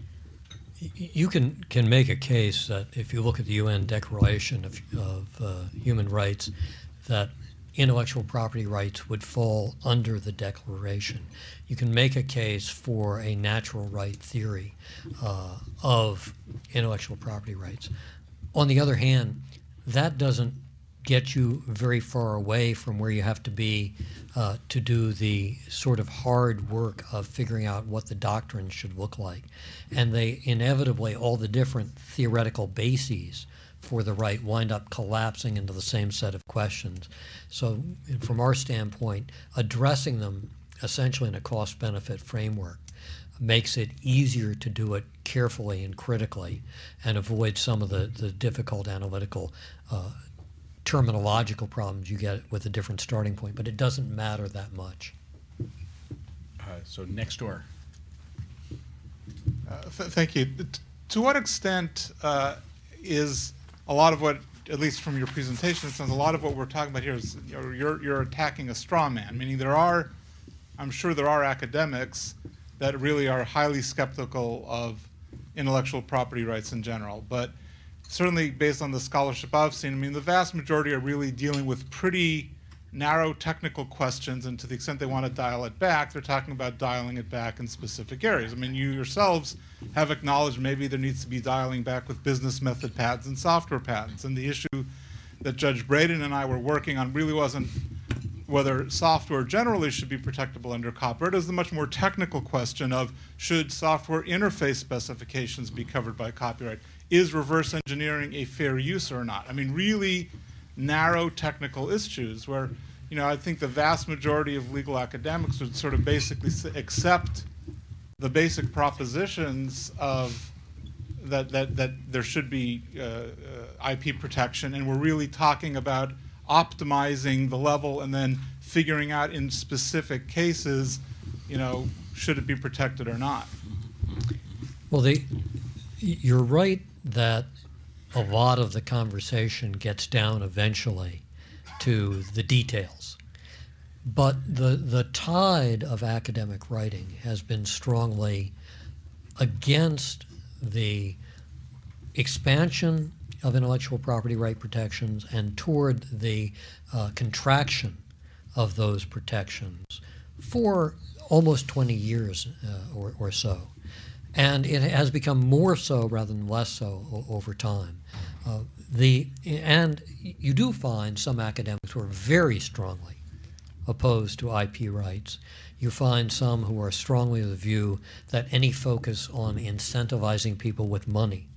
You can, can make a case that if you look at the U N Declaration of, of uh, Human Rights, that intellectual property rights would fall under the Declaration. You can make a case for a natural right theory uh, of intellectual property rights. On the other hand, that doesn't get you very far away from where you have to be uh, to do the sort of hard work of figuring out what the doctrine should look like. And they inevitably, all the different theoretical bases for the right wind up collapsing into the same set of questions. So from our standpoint, addressing them essentially in a cost-benefit framework makes it easier to do it carefully and critically and avoid some of the, the difficult analytical uh, terminological problems you get with a different starting point, but it doesn't matter that much. Uh, so next door. Uh, th thank you. T to what extent uh, is a lot of what, at least from your presentation, it sounds a lot of what we're talking about here is you're, you're, you're attacking a straw man, meaning there are, I'm sure there are academics that really are highly skeptical of intellectual property rights in general. But certainly based on the scholarship I've seen, I mean, the vast majority are really dealing with pretty narrow technical questions, and to the extent they want to dial it back, they're talking about dialing it back in specific areas. I mean, you yourselves have acknowledged maybe there needs to be dialing back with business method patents and software patents. And the issue that Judge Braden and I were working on really wasn't whether software generally should be protectable under copyright. It is the much more technical question of should software interface specifications be covered by copyright? Is reverse engineering a fair use or not? I mean, really narrow technical issues where, you know, I think the vast majority of legal academics would sort of basically accept the basic propositions of that, that, that there should be uh, uh, I P protection, and we're really talking about optimizing the level and then figuring out in specific cases, you know, should it be protected or not. Well, the, you're right that a lot of the conversation gets down eventually to the details. But the, the tide of academic writing has been strongly against the expansion of intellectual property right protections and toward the uh, contraction of those protections for almost twenty years uh, or, or so. And it has become more so rather than less so o over time. Uh, the, and you do find some academics who are very strongly opposed to I P rights. You find some who are strongly of the view that any focus on incentivizing people with money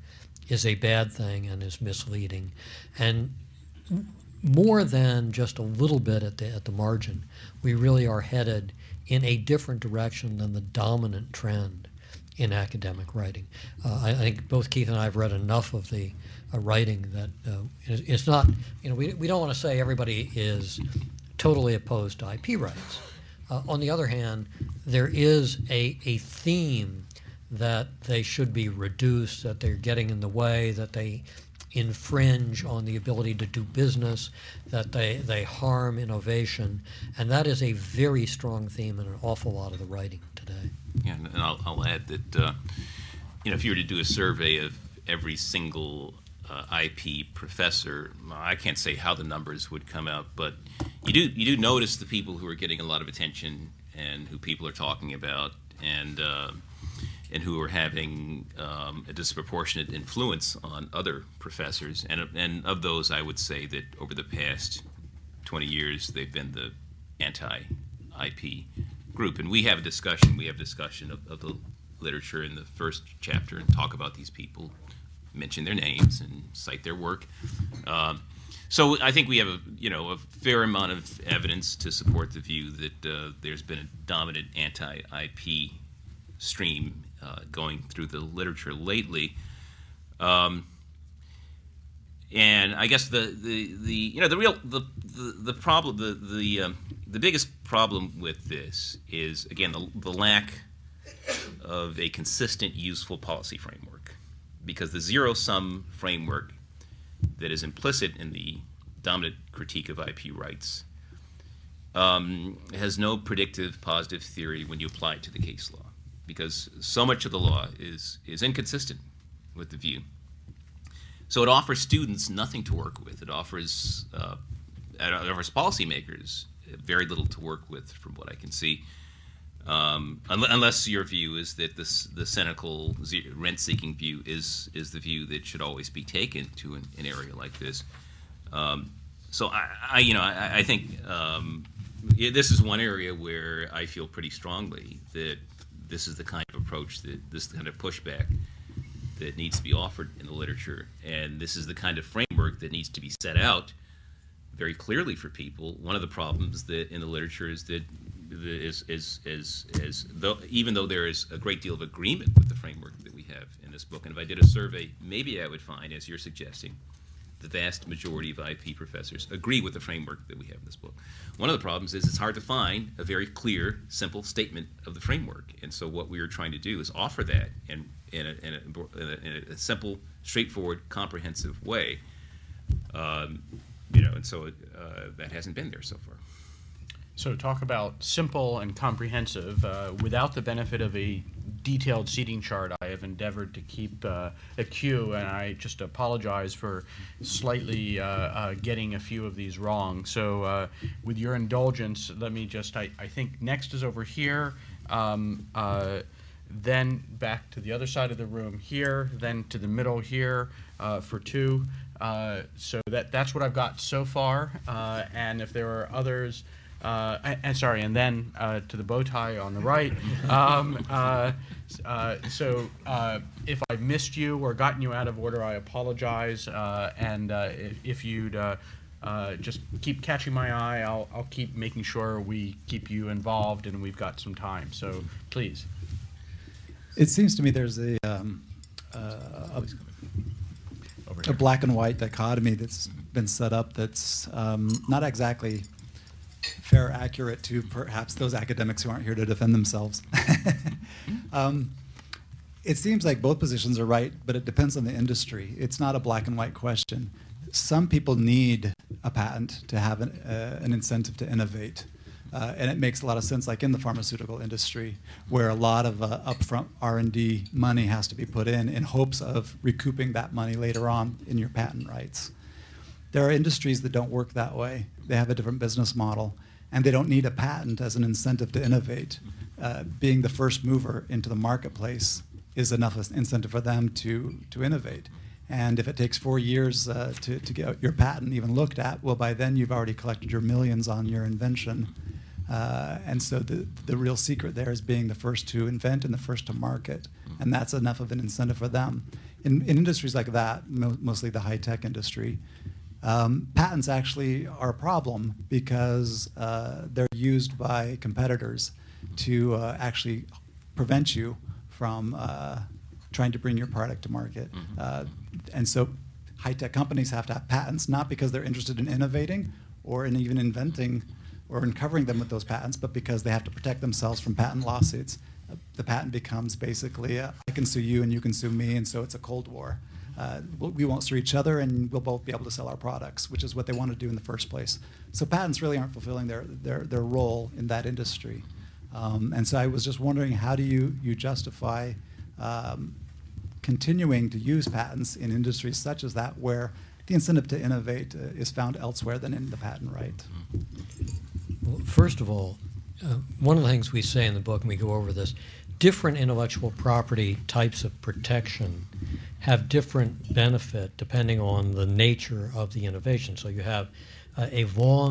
is a bad thing and is misleading. And more than just a little bit at the, at the margin, we really are headed in a different direction than the dominant trend in academic writing. Uh, I, I think both Keith and I have read enough of the uh, writing that uh, it, it's not, you know, we, we don't want to say everybody is totally opposed to I P rights. Uh, on the other hand, there is a, a theme that they should be reduced, that they're getting in the way, that they infringe on the ability to do business, that they, they harm innovation, and that is a very strong theme in an awful lot of the writing today. Yeah, and I'll, I'll add that, uh, you know, if you were to do a survey of every single uh, I P professor, I can't say how the numbers would come out, but you do you do notice the people who are getting a lot of attention and who people are talking about, and uh, and who are having um, a disproportionate influence on other professors. And, and of those, I would say that over the past twenty years, they've been the anti-I P group. And we have a discussion, we have discussion of, of the literature in the first chapter and talk about these people, mention their names and cite their work. Um, so I think we have a, you know, a fair amount of evidence to support the view that uh, there's been a dominant anti-I P stream uh, going through the literature lately. Um, and I guess the, the, the you know the real the the, the problem the the um, the biggest problem with this is, again, the, the lack of a consistent, useful policy framework, because the zero-sum framework that is implicit in the dominant critique of I P rights um, has no predictive positive theory when you apply it to the case law, because so much of the law is is inconsistent with the view. So it offers students nothing to work with. It offers uh, it offers policymakers very little to work with, from what I can see. Um, un unless your view is that this the cynical rent-seeking view is is the view that should always be taken to an, an area like this. Um, so I, I, you know, I, I think um, yeah, this is one area where I feel pretty strongly that this is the kind of approach, that this kind of pushback that needs to be offered in the literature, and this is the kind of framework that needs to be set out very clearly for people. One of the problems that in the literature is that is is is, is though, even though there is a great deal of agreement with the framework that we have in this book, and if I did a survey, maybe I would find, as you're suggesting, the vast majority of I P professors agree with the framework that we have in this book. One of the problems is it's hard to find a very clear, simple statement of the framework, and so what we are trying to do is offer that in, in, a, in, a, in, a, in a simple, straightforward, comprehensive way. Um, you know, and so it, uh, that hasn't been there so far. So talk about simple and comprehensive. Uh, without the benefit of a detailed seating chart, I have endeavored to keep uh, a queue, and I just apologize for slightly uh, uh, getting a few of these wrong. So uh, with your indulgence, let me just, I, I think next is over here, um, uh, then back to the other side of the room here, then to the middle here uh, for two. Uh, so that that's what I've got so far, uh, and if there are others, uh, and, and sorry, and then uh, to the bow tie on the right. Um, uh, uh, so uh, if I missed you or gotten you out of order, I apologize. Uh, and uh, if, if you'd uh, uh, just keep catching my eye, I'll I'll keep making sure we keep you involved, and we've got some time. So please. It seems to me there's a um, uh, a a black and white dichotomy that's been set up that's um, not exactly fair, accurate to perhaps those academics who aren't here to defend themselves. um, it seems like both positions are right, but it depends on the industry. It's not a black and white question. Some people need a patent to have an, uh, an incentive to innovate. Uh, and it makes a lot of sense, like in the pharmaceutical industry, where a lot of uh, upfront R and D money has to be put in in hopes of recouping that money later on in your patent rights. There are industries that don't work that way. They have a different business model, and they don't need a patent as an incentive to innovate. Uh, being the first mover into the marketplace is enough incentive for them to, to innovate. And if it takes four years uh, to, to get your patent even looked at, well, by then you've already collected your millions on your invention. Uh, and so the, the real secret there is being the first to invent and the first to market. And that's enough of an incentive for them. in, in industries like that, mo- mostly the high-tech industry, um, patents actually are a problem because uh, they're used by competitors to uh, actually prevent you from uh, trying to bring your product to market. Uh, and so high-tech companies have to have patents, not because they're interested in innovating or in even inventing or in covering them with those patents, but because they have to protect themselves from patent lawsuits. Uh, the patent becomes basically, uh, I can sue you and you can sue me, and so it's a Cold War. Uh, we'll- we won't sue each other, and we'll both be able to sell our products, which is what they want to do in the first place. So patents really aren't fulfilling their, their, their role in that industry. Um, and so I was just wondering, how do you, you justify um, continuing to use patents in industries such as that, where the incentive to innovate uh, is found elsewhere than in the patent right? Well, first of all, uh, one of the things we say in the book, and we go over this, different intellectual property types of protection have different benefit depending on the nature of the innovation. So you have uh, a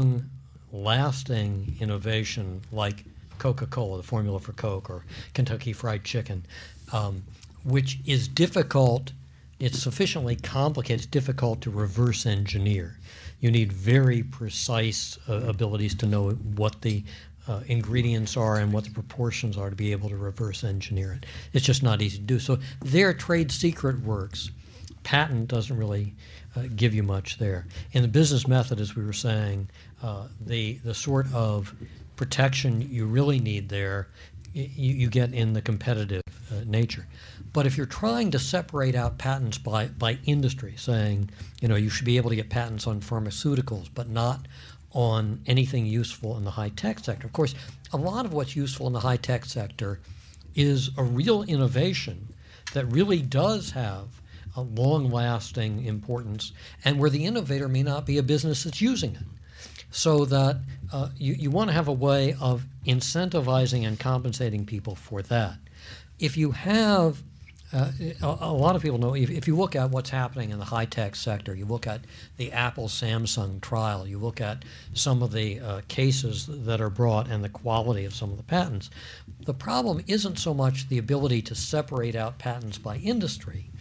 long-lasting innovation like Coca-Cola, the formula for Coke, or Kentucky Fried Chicken, um, which is difficult. It's sufficiently complicated, it's difficult to reverse engineer. You need very precise uh, abilities to know what the uh, ingredients are and what the proportions are to be able to reverse engineer it. It's just not easy to do. So their trade secret works. Patent doesn't really uh, give you much there. In the business method, as we were saying, uh, the, the sort of protection you really need there, y- you, you get in the competitive uh, nature. But if you're trying to separate out patents by, by industry, saying, you know, you should be able to get patents on pharmaceuticals, but not on anything useful in the high-tech sector. Of course, a lot of what's useful in the high-tech sector is a real innovation that really does have a long-lasting importance, and where the innovator may not be a business that's using it. So that uh, you, you want to have a way of incentivizing and compensating people for that. If you have Uh, a, a lot of people know, if, if you look at what's happening in the high-tech sector, you look at the Apple-Samsung trial, you look at some of the uh, cases that are brought and the quality of some of the patents, the problem isn't so much the ability to separate out patents by industry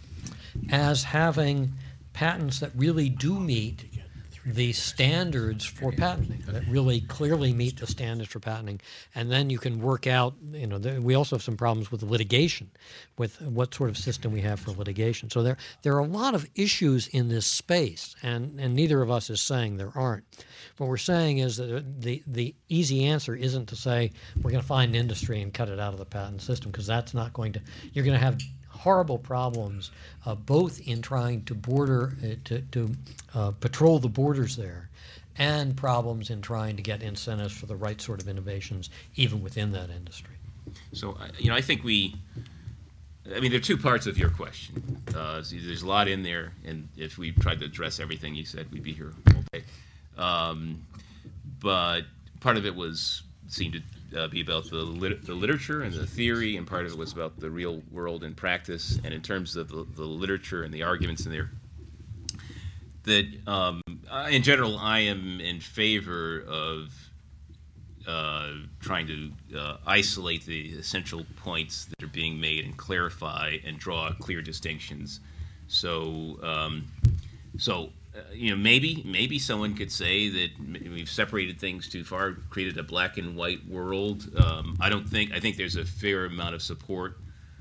as having patents that really do meet the standards for patenting, that really clearly meet the standards for patenting. And then you can work out, you know, the, we also have some problems with litigation, with what sort of system we have for litigation. So there, there are a lot of issues in this space, and, and neither of us is saying there aren't. What we're saying is that the, the easy answer isn't to say we're going to find industry and cut it out of the patent system, because that's not going to, you're going to have horrible problems, uh, both in trying to border, uh, to, to uh, patrol the borders there, and problems in trying to get incentives for the right sort of innovations, even within that industry. So, uh, you know, I think we, I mean, there are two parts of your question. Uh, so there's a lot in there, and if we tried to address everything you said, we'd be here all day. Um, but part of it was seemed to Uh, be about the, lit- the literature and the theory, and part of it was about the real world and practice. And in terms of the, the literature and the arguments in there, that um, I- in general, I am in favor of uh, trying to uh, isolate the essential points that are being made and clarify and draw clear distinctions. So, um, so. Uh, you know, maybe maybe someone could say that m- we've separated things too far, created a black and white world. Um, I don't think. I think there's a fair amount of support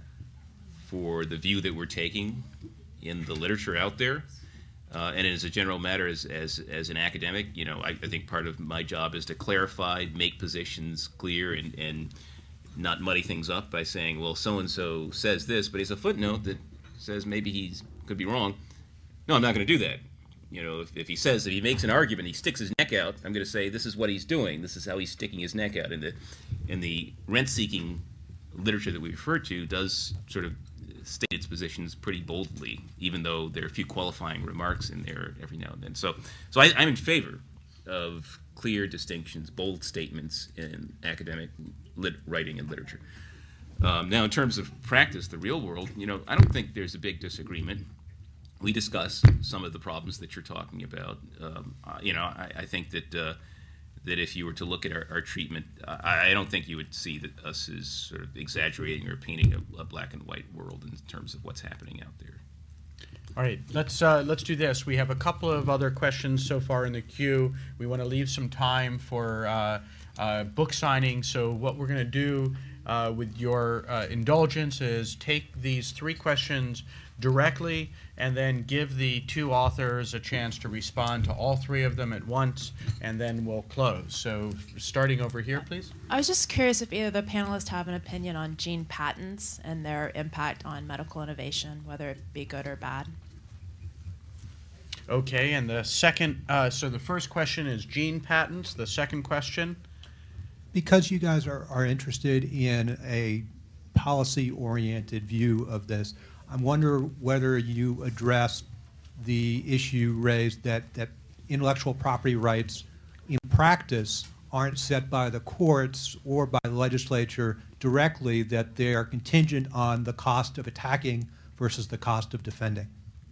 for the view that we're taking in the literature out there. Uh, and as a general matter, as as as an academic, you know, I, I think part of my job is to clarify, make positions clear, and and not muddy things up by saying, well, so and so says this, but he's a footnote that says maybe he could be wrong. No, I'm not going to do that. You know, if, if he says, if he makes an argument, he sticks his neck out, I'm going to say this is what he's doing. This is how he's sticking his neck out. And the, and the rent-seeking literature that we refer to does sort of state its positions pretty boldly, even though there are a few qualifying remarks in there every now and then. So, so I, I'm in favor of clear distinctions, bold statements in academic lit writing and literature. Um, now, in terms of practice, the real world, you know, I don't think there's a big disagreement. We discuss some of the problems that you're talking about. Um, uh, you know, I, I think that uh, that if you were to look at our, our treatment, I, I don't think you would see that us as sort of exaggerating or painting a, a black and white world in terms of what's happening out there. All right, let's uh, let's do this. We have a couple of other questions so far in the queue. We want to leave some time for uh, uh, book signing. So what we're going to do, uh, with your uh, indulgence, is take these three questions directly and then give the two authors a chance to respond to all three of them at once, and then we'll close. So starting over here, please. I was just curious if either the panelists have an opinion on gene patents and their impact on medical innovation, whether it be good or bad. Okay, and the second, uh, so the first question is gene patents. The second question? Because you guys are, are interested in a policy-oriented view of this, I wonder whether you address the issue raised that, that intellectual property rights in practice aren't set by the courts or by the legislature directly, that they are contingent on the cost of attacking versus the cost of defending.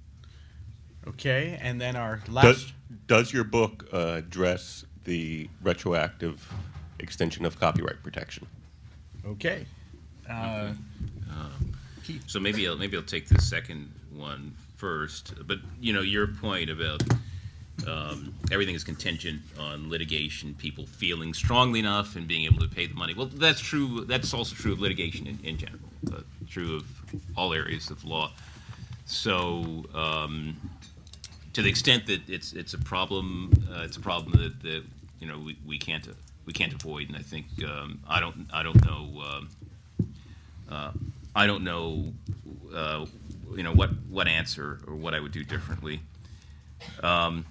Okay, and then our last... Does, does your book uh, address the retroactive extension of copyright protection? Okay. Uh, Um, so maybe I'll maybe I'll take the second one first. But you know, your point about um, everything is contingent on litigation, people feeling strongly enough and being able to pay the money. Well, that's true. That's also true of litigation in, in general. Uh, true of all areas of law. So. Um, To the extent that it's it's a problem, uh, it's a problem that, that you know we, we can't we can't avoid, and I think um, I don't I don't know um, uh, I don't know uh, you know what what answer or what I would do differently. Um,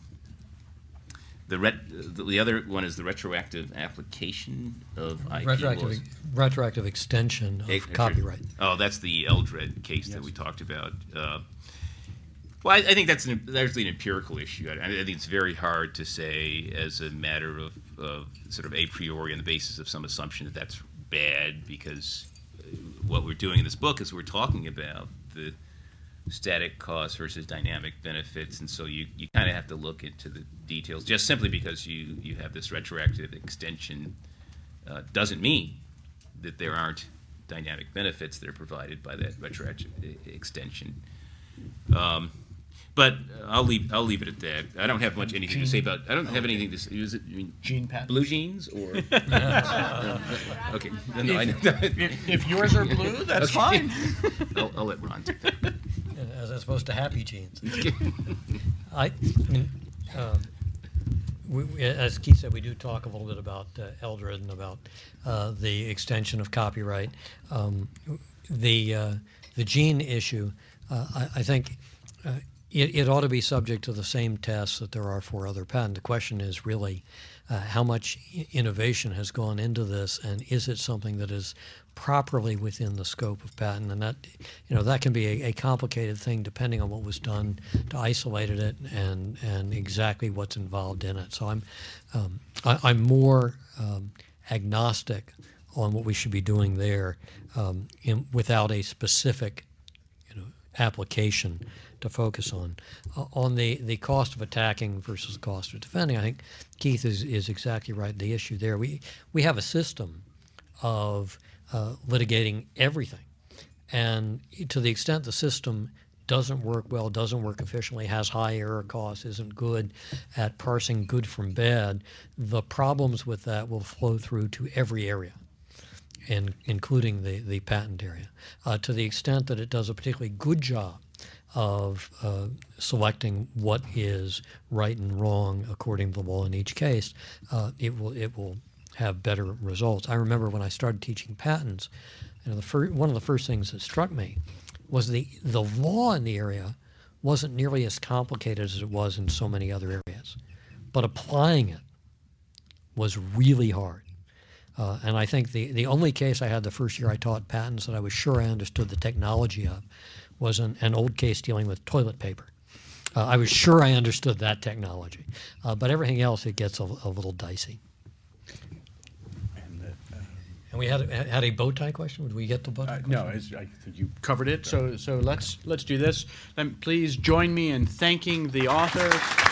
the ret the other one is the retroactive application of I P Retroactive, laws. retroactive extension of Ex- copyright. Oh, that's the Eldred case that we talked about. Uh, Well, I, I think that's an, largely an empirical issue. I, I think it's very hard to say as a matter of, of sort of a priori on the basis of some assumption that that's bad, because what we're doing in this book is we're talking about the static costs versus dynamic benefits, and so you, you kind of have to look into the details. Just simply because you, you have this retroactive extension uh, doesn't mean that there aren't dynamic benefits that are provided by that retroactive extension. Um, But I'll leave. I'll leave it at that. I don't have much anything to say about. I don't have anything to say. Is it I mean, gene patents? Blue jeans or? uh, okay. No, no, I know. If, if yours are blue, that's Okay. fine. I'll, I'll let Ron take that. As opposed to happy genes. I, I mean, um, we, we, as Keith said, we do talk a little bit about uh, Eldred and about uh, the extension of copyright. Um, the uh, the gene issue, uh, I, I think. Uh, It, it ought to be subject to the same tests that there are for other patents. The question is really uh, how much i- innovation has gone into this, and is it something that is properly within the scope of patent? And that, you know, that can be a, a complicated thing depending on what was done to isolate it and and exactly what's involved in it. So I'm um, I, I'm more um, agnostic on what we should be doing there, um, in, without a specific, you know, application to focus on. Uh, on the, the cost of attacking versus the cost of defending, I think Keith is, is exactly right. The issue there, we, we have a system of uh, litigating everything. And to the extent the system doesn't work well, doesn't work efficiently, has high error costs, isn't good at parsing good from bad, the problems with that will flow through to every area, and including the, the patent area. Uh, to the extent that it does a particularly good job of uh, selecting what is right and wrong according to the law in each case, uh, it will it will have better results. I remember when I started teaching patents, you know, the fir- one of the first things that struck me was the the law in the area wasn't nearly as complicated as it was in so many other areas, but applying it was really hard. Uh, and I think the, the only case I had the first year I taught patents that I was sure I understood the technology of was an, an old case dealing with toilet paper. Uh, I was sure I understood that technology. Uh, but everything else, it gets a, a little dicey. And, uh, and we had, had a bow tie question? Did we get the bow tie Uh, question? no, as I think you Covered it. So so let's let's do this. Then please join me in thanking the authors.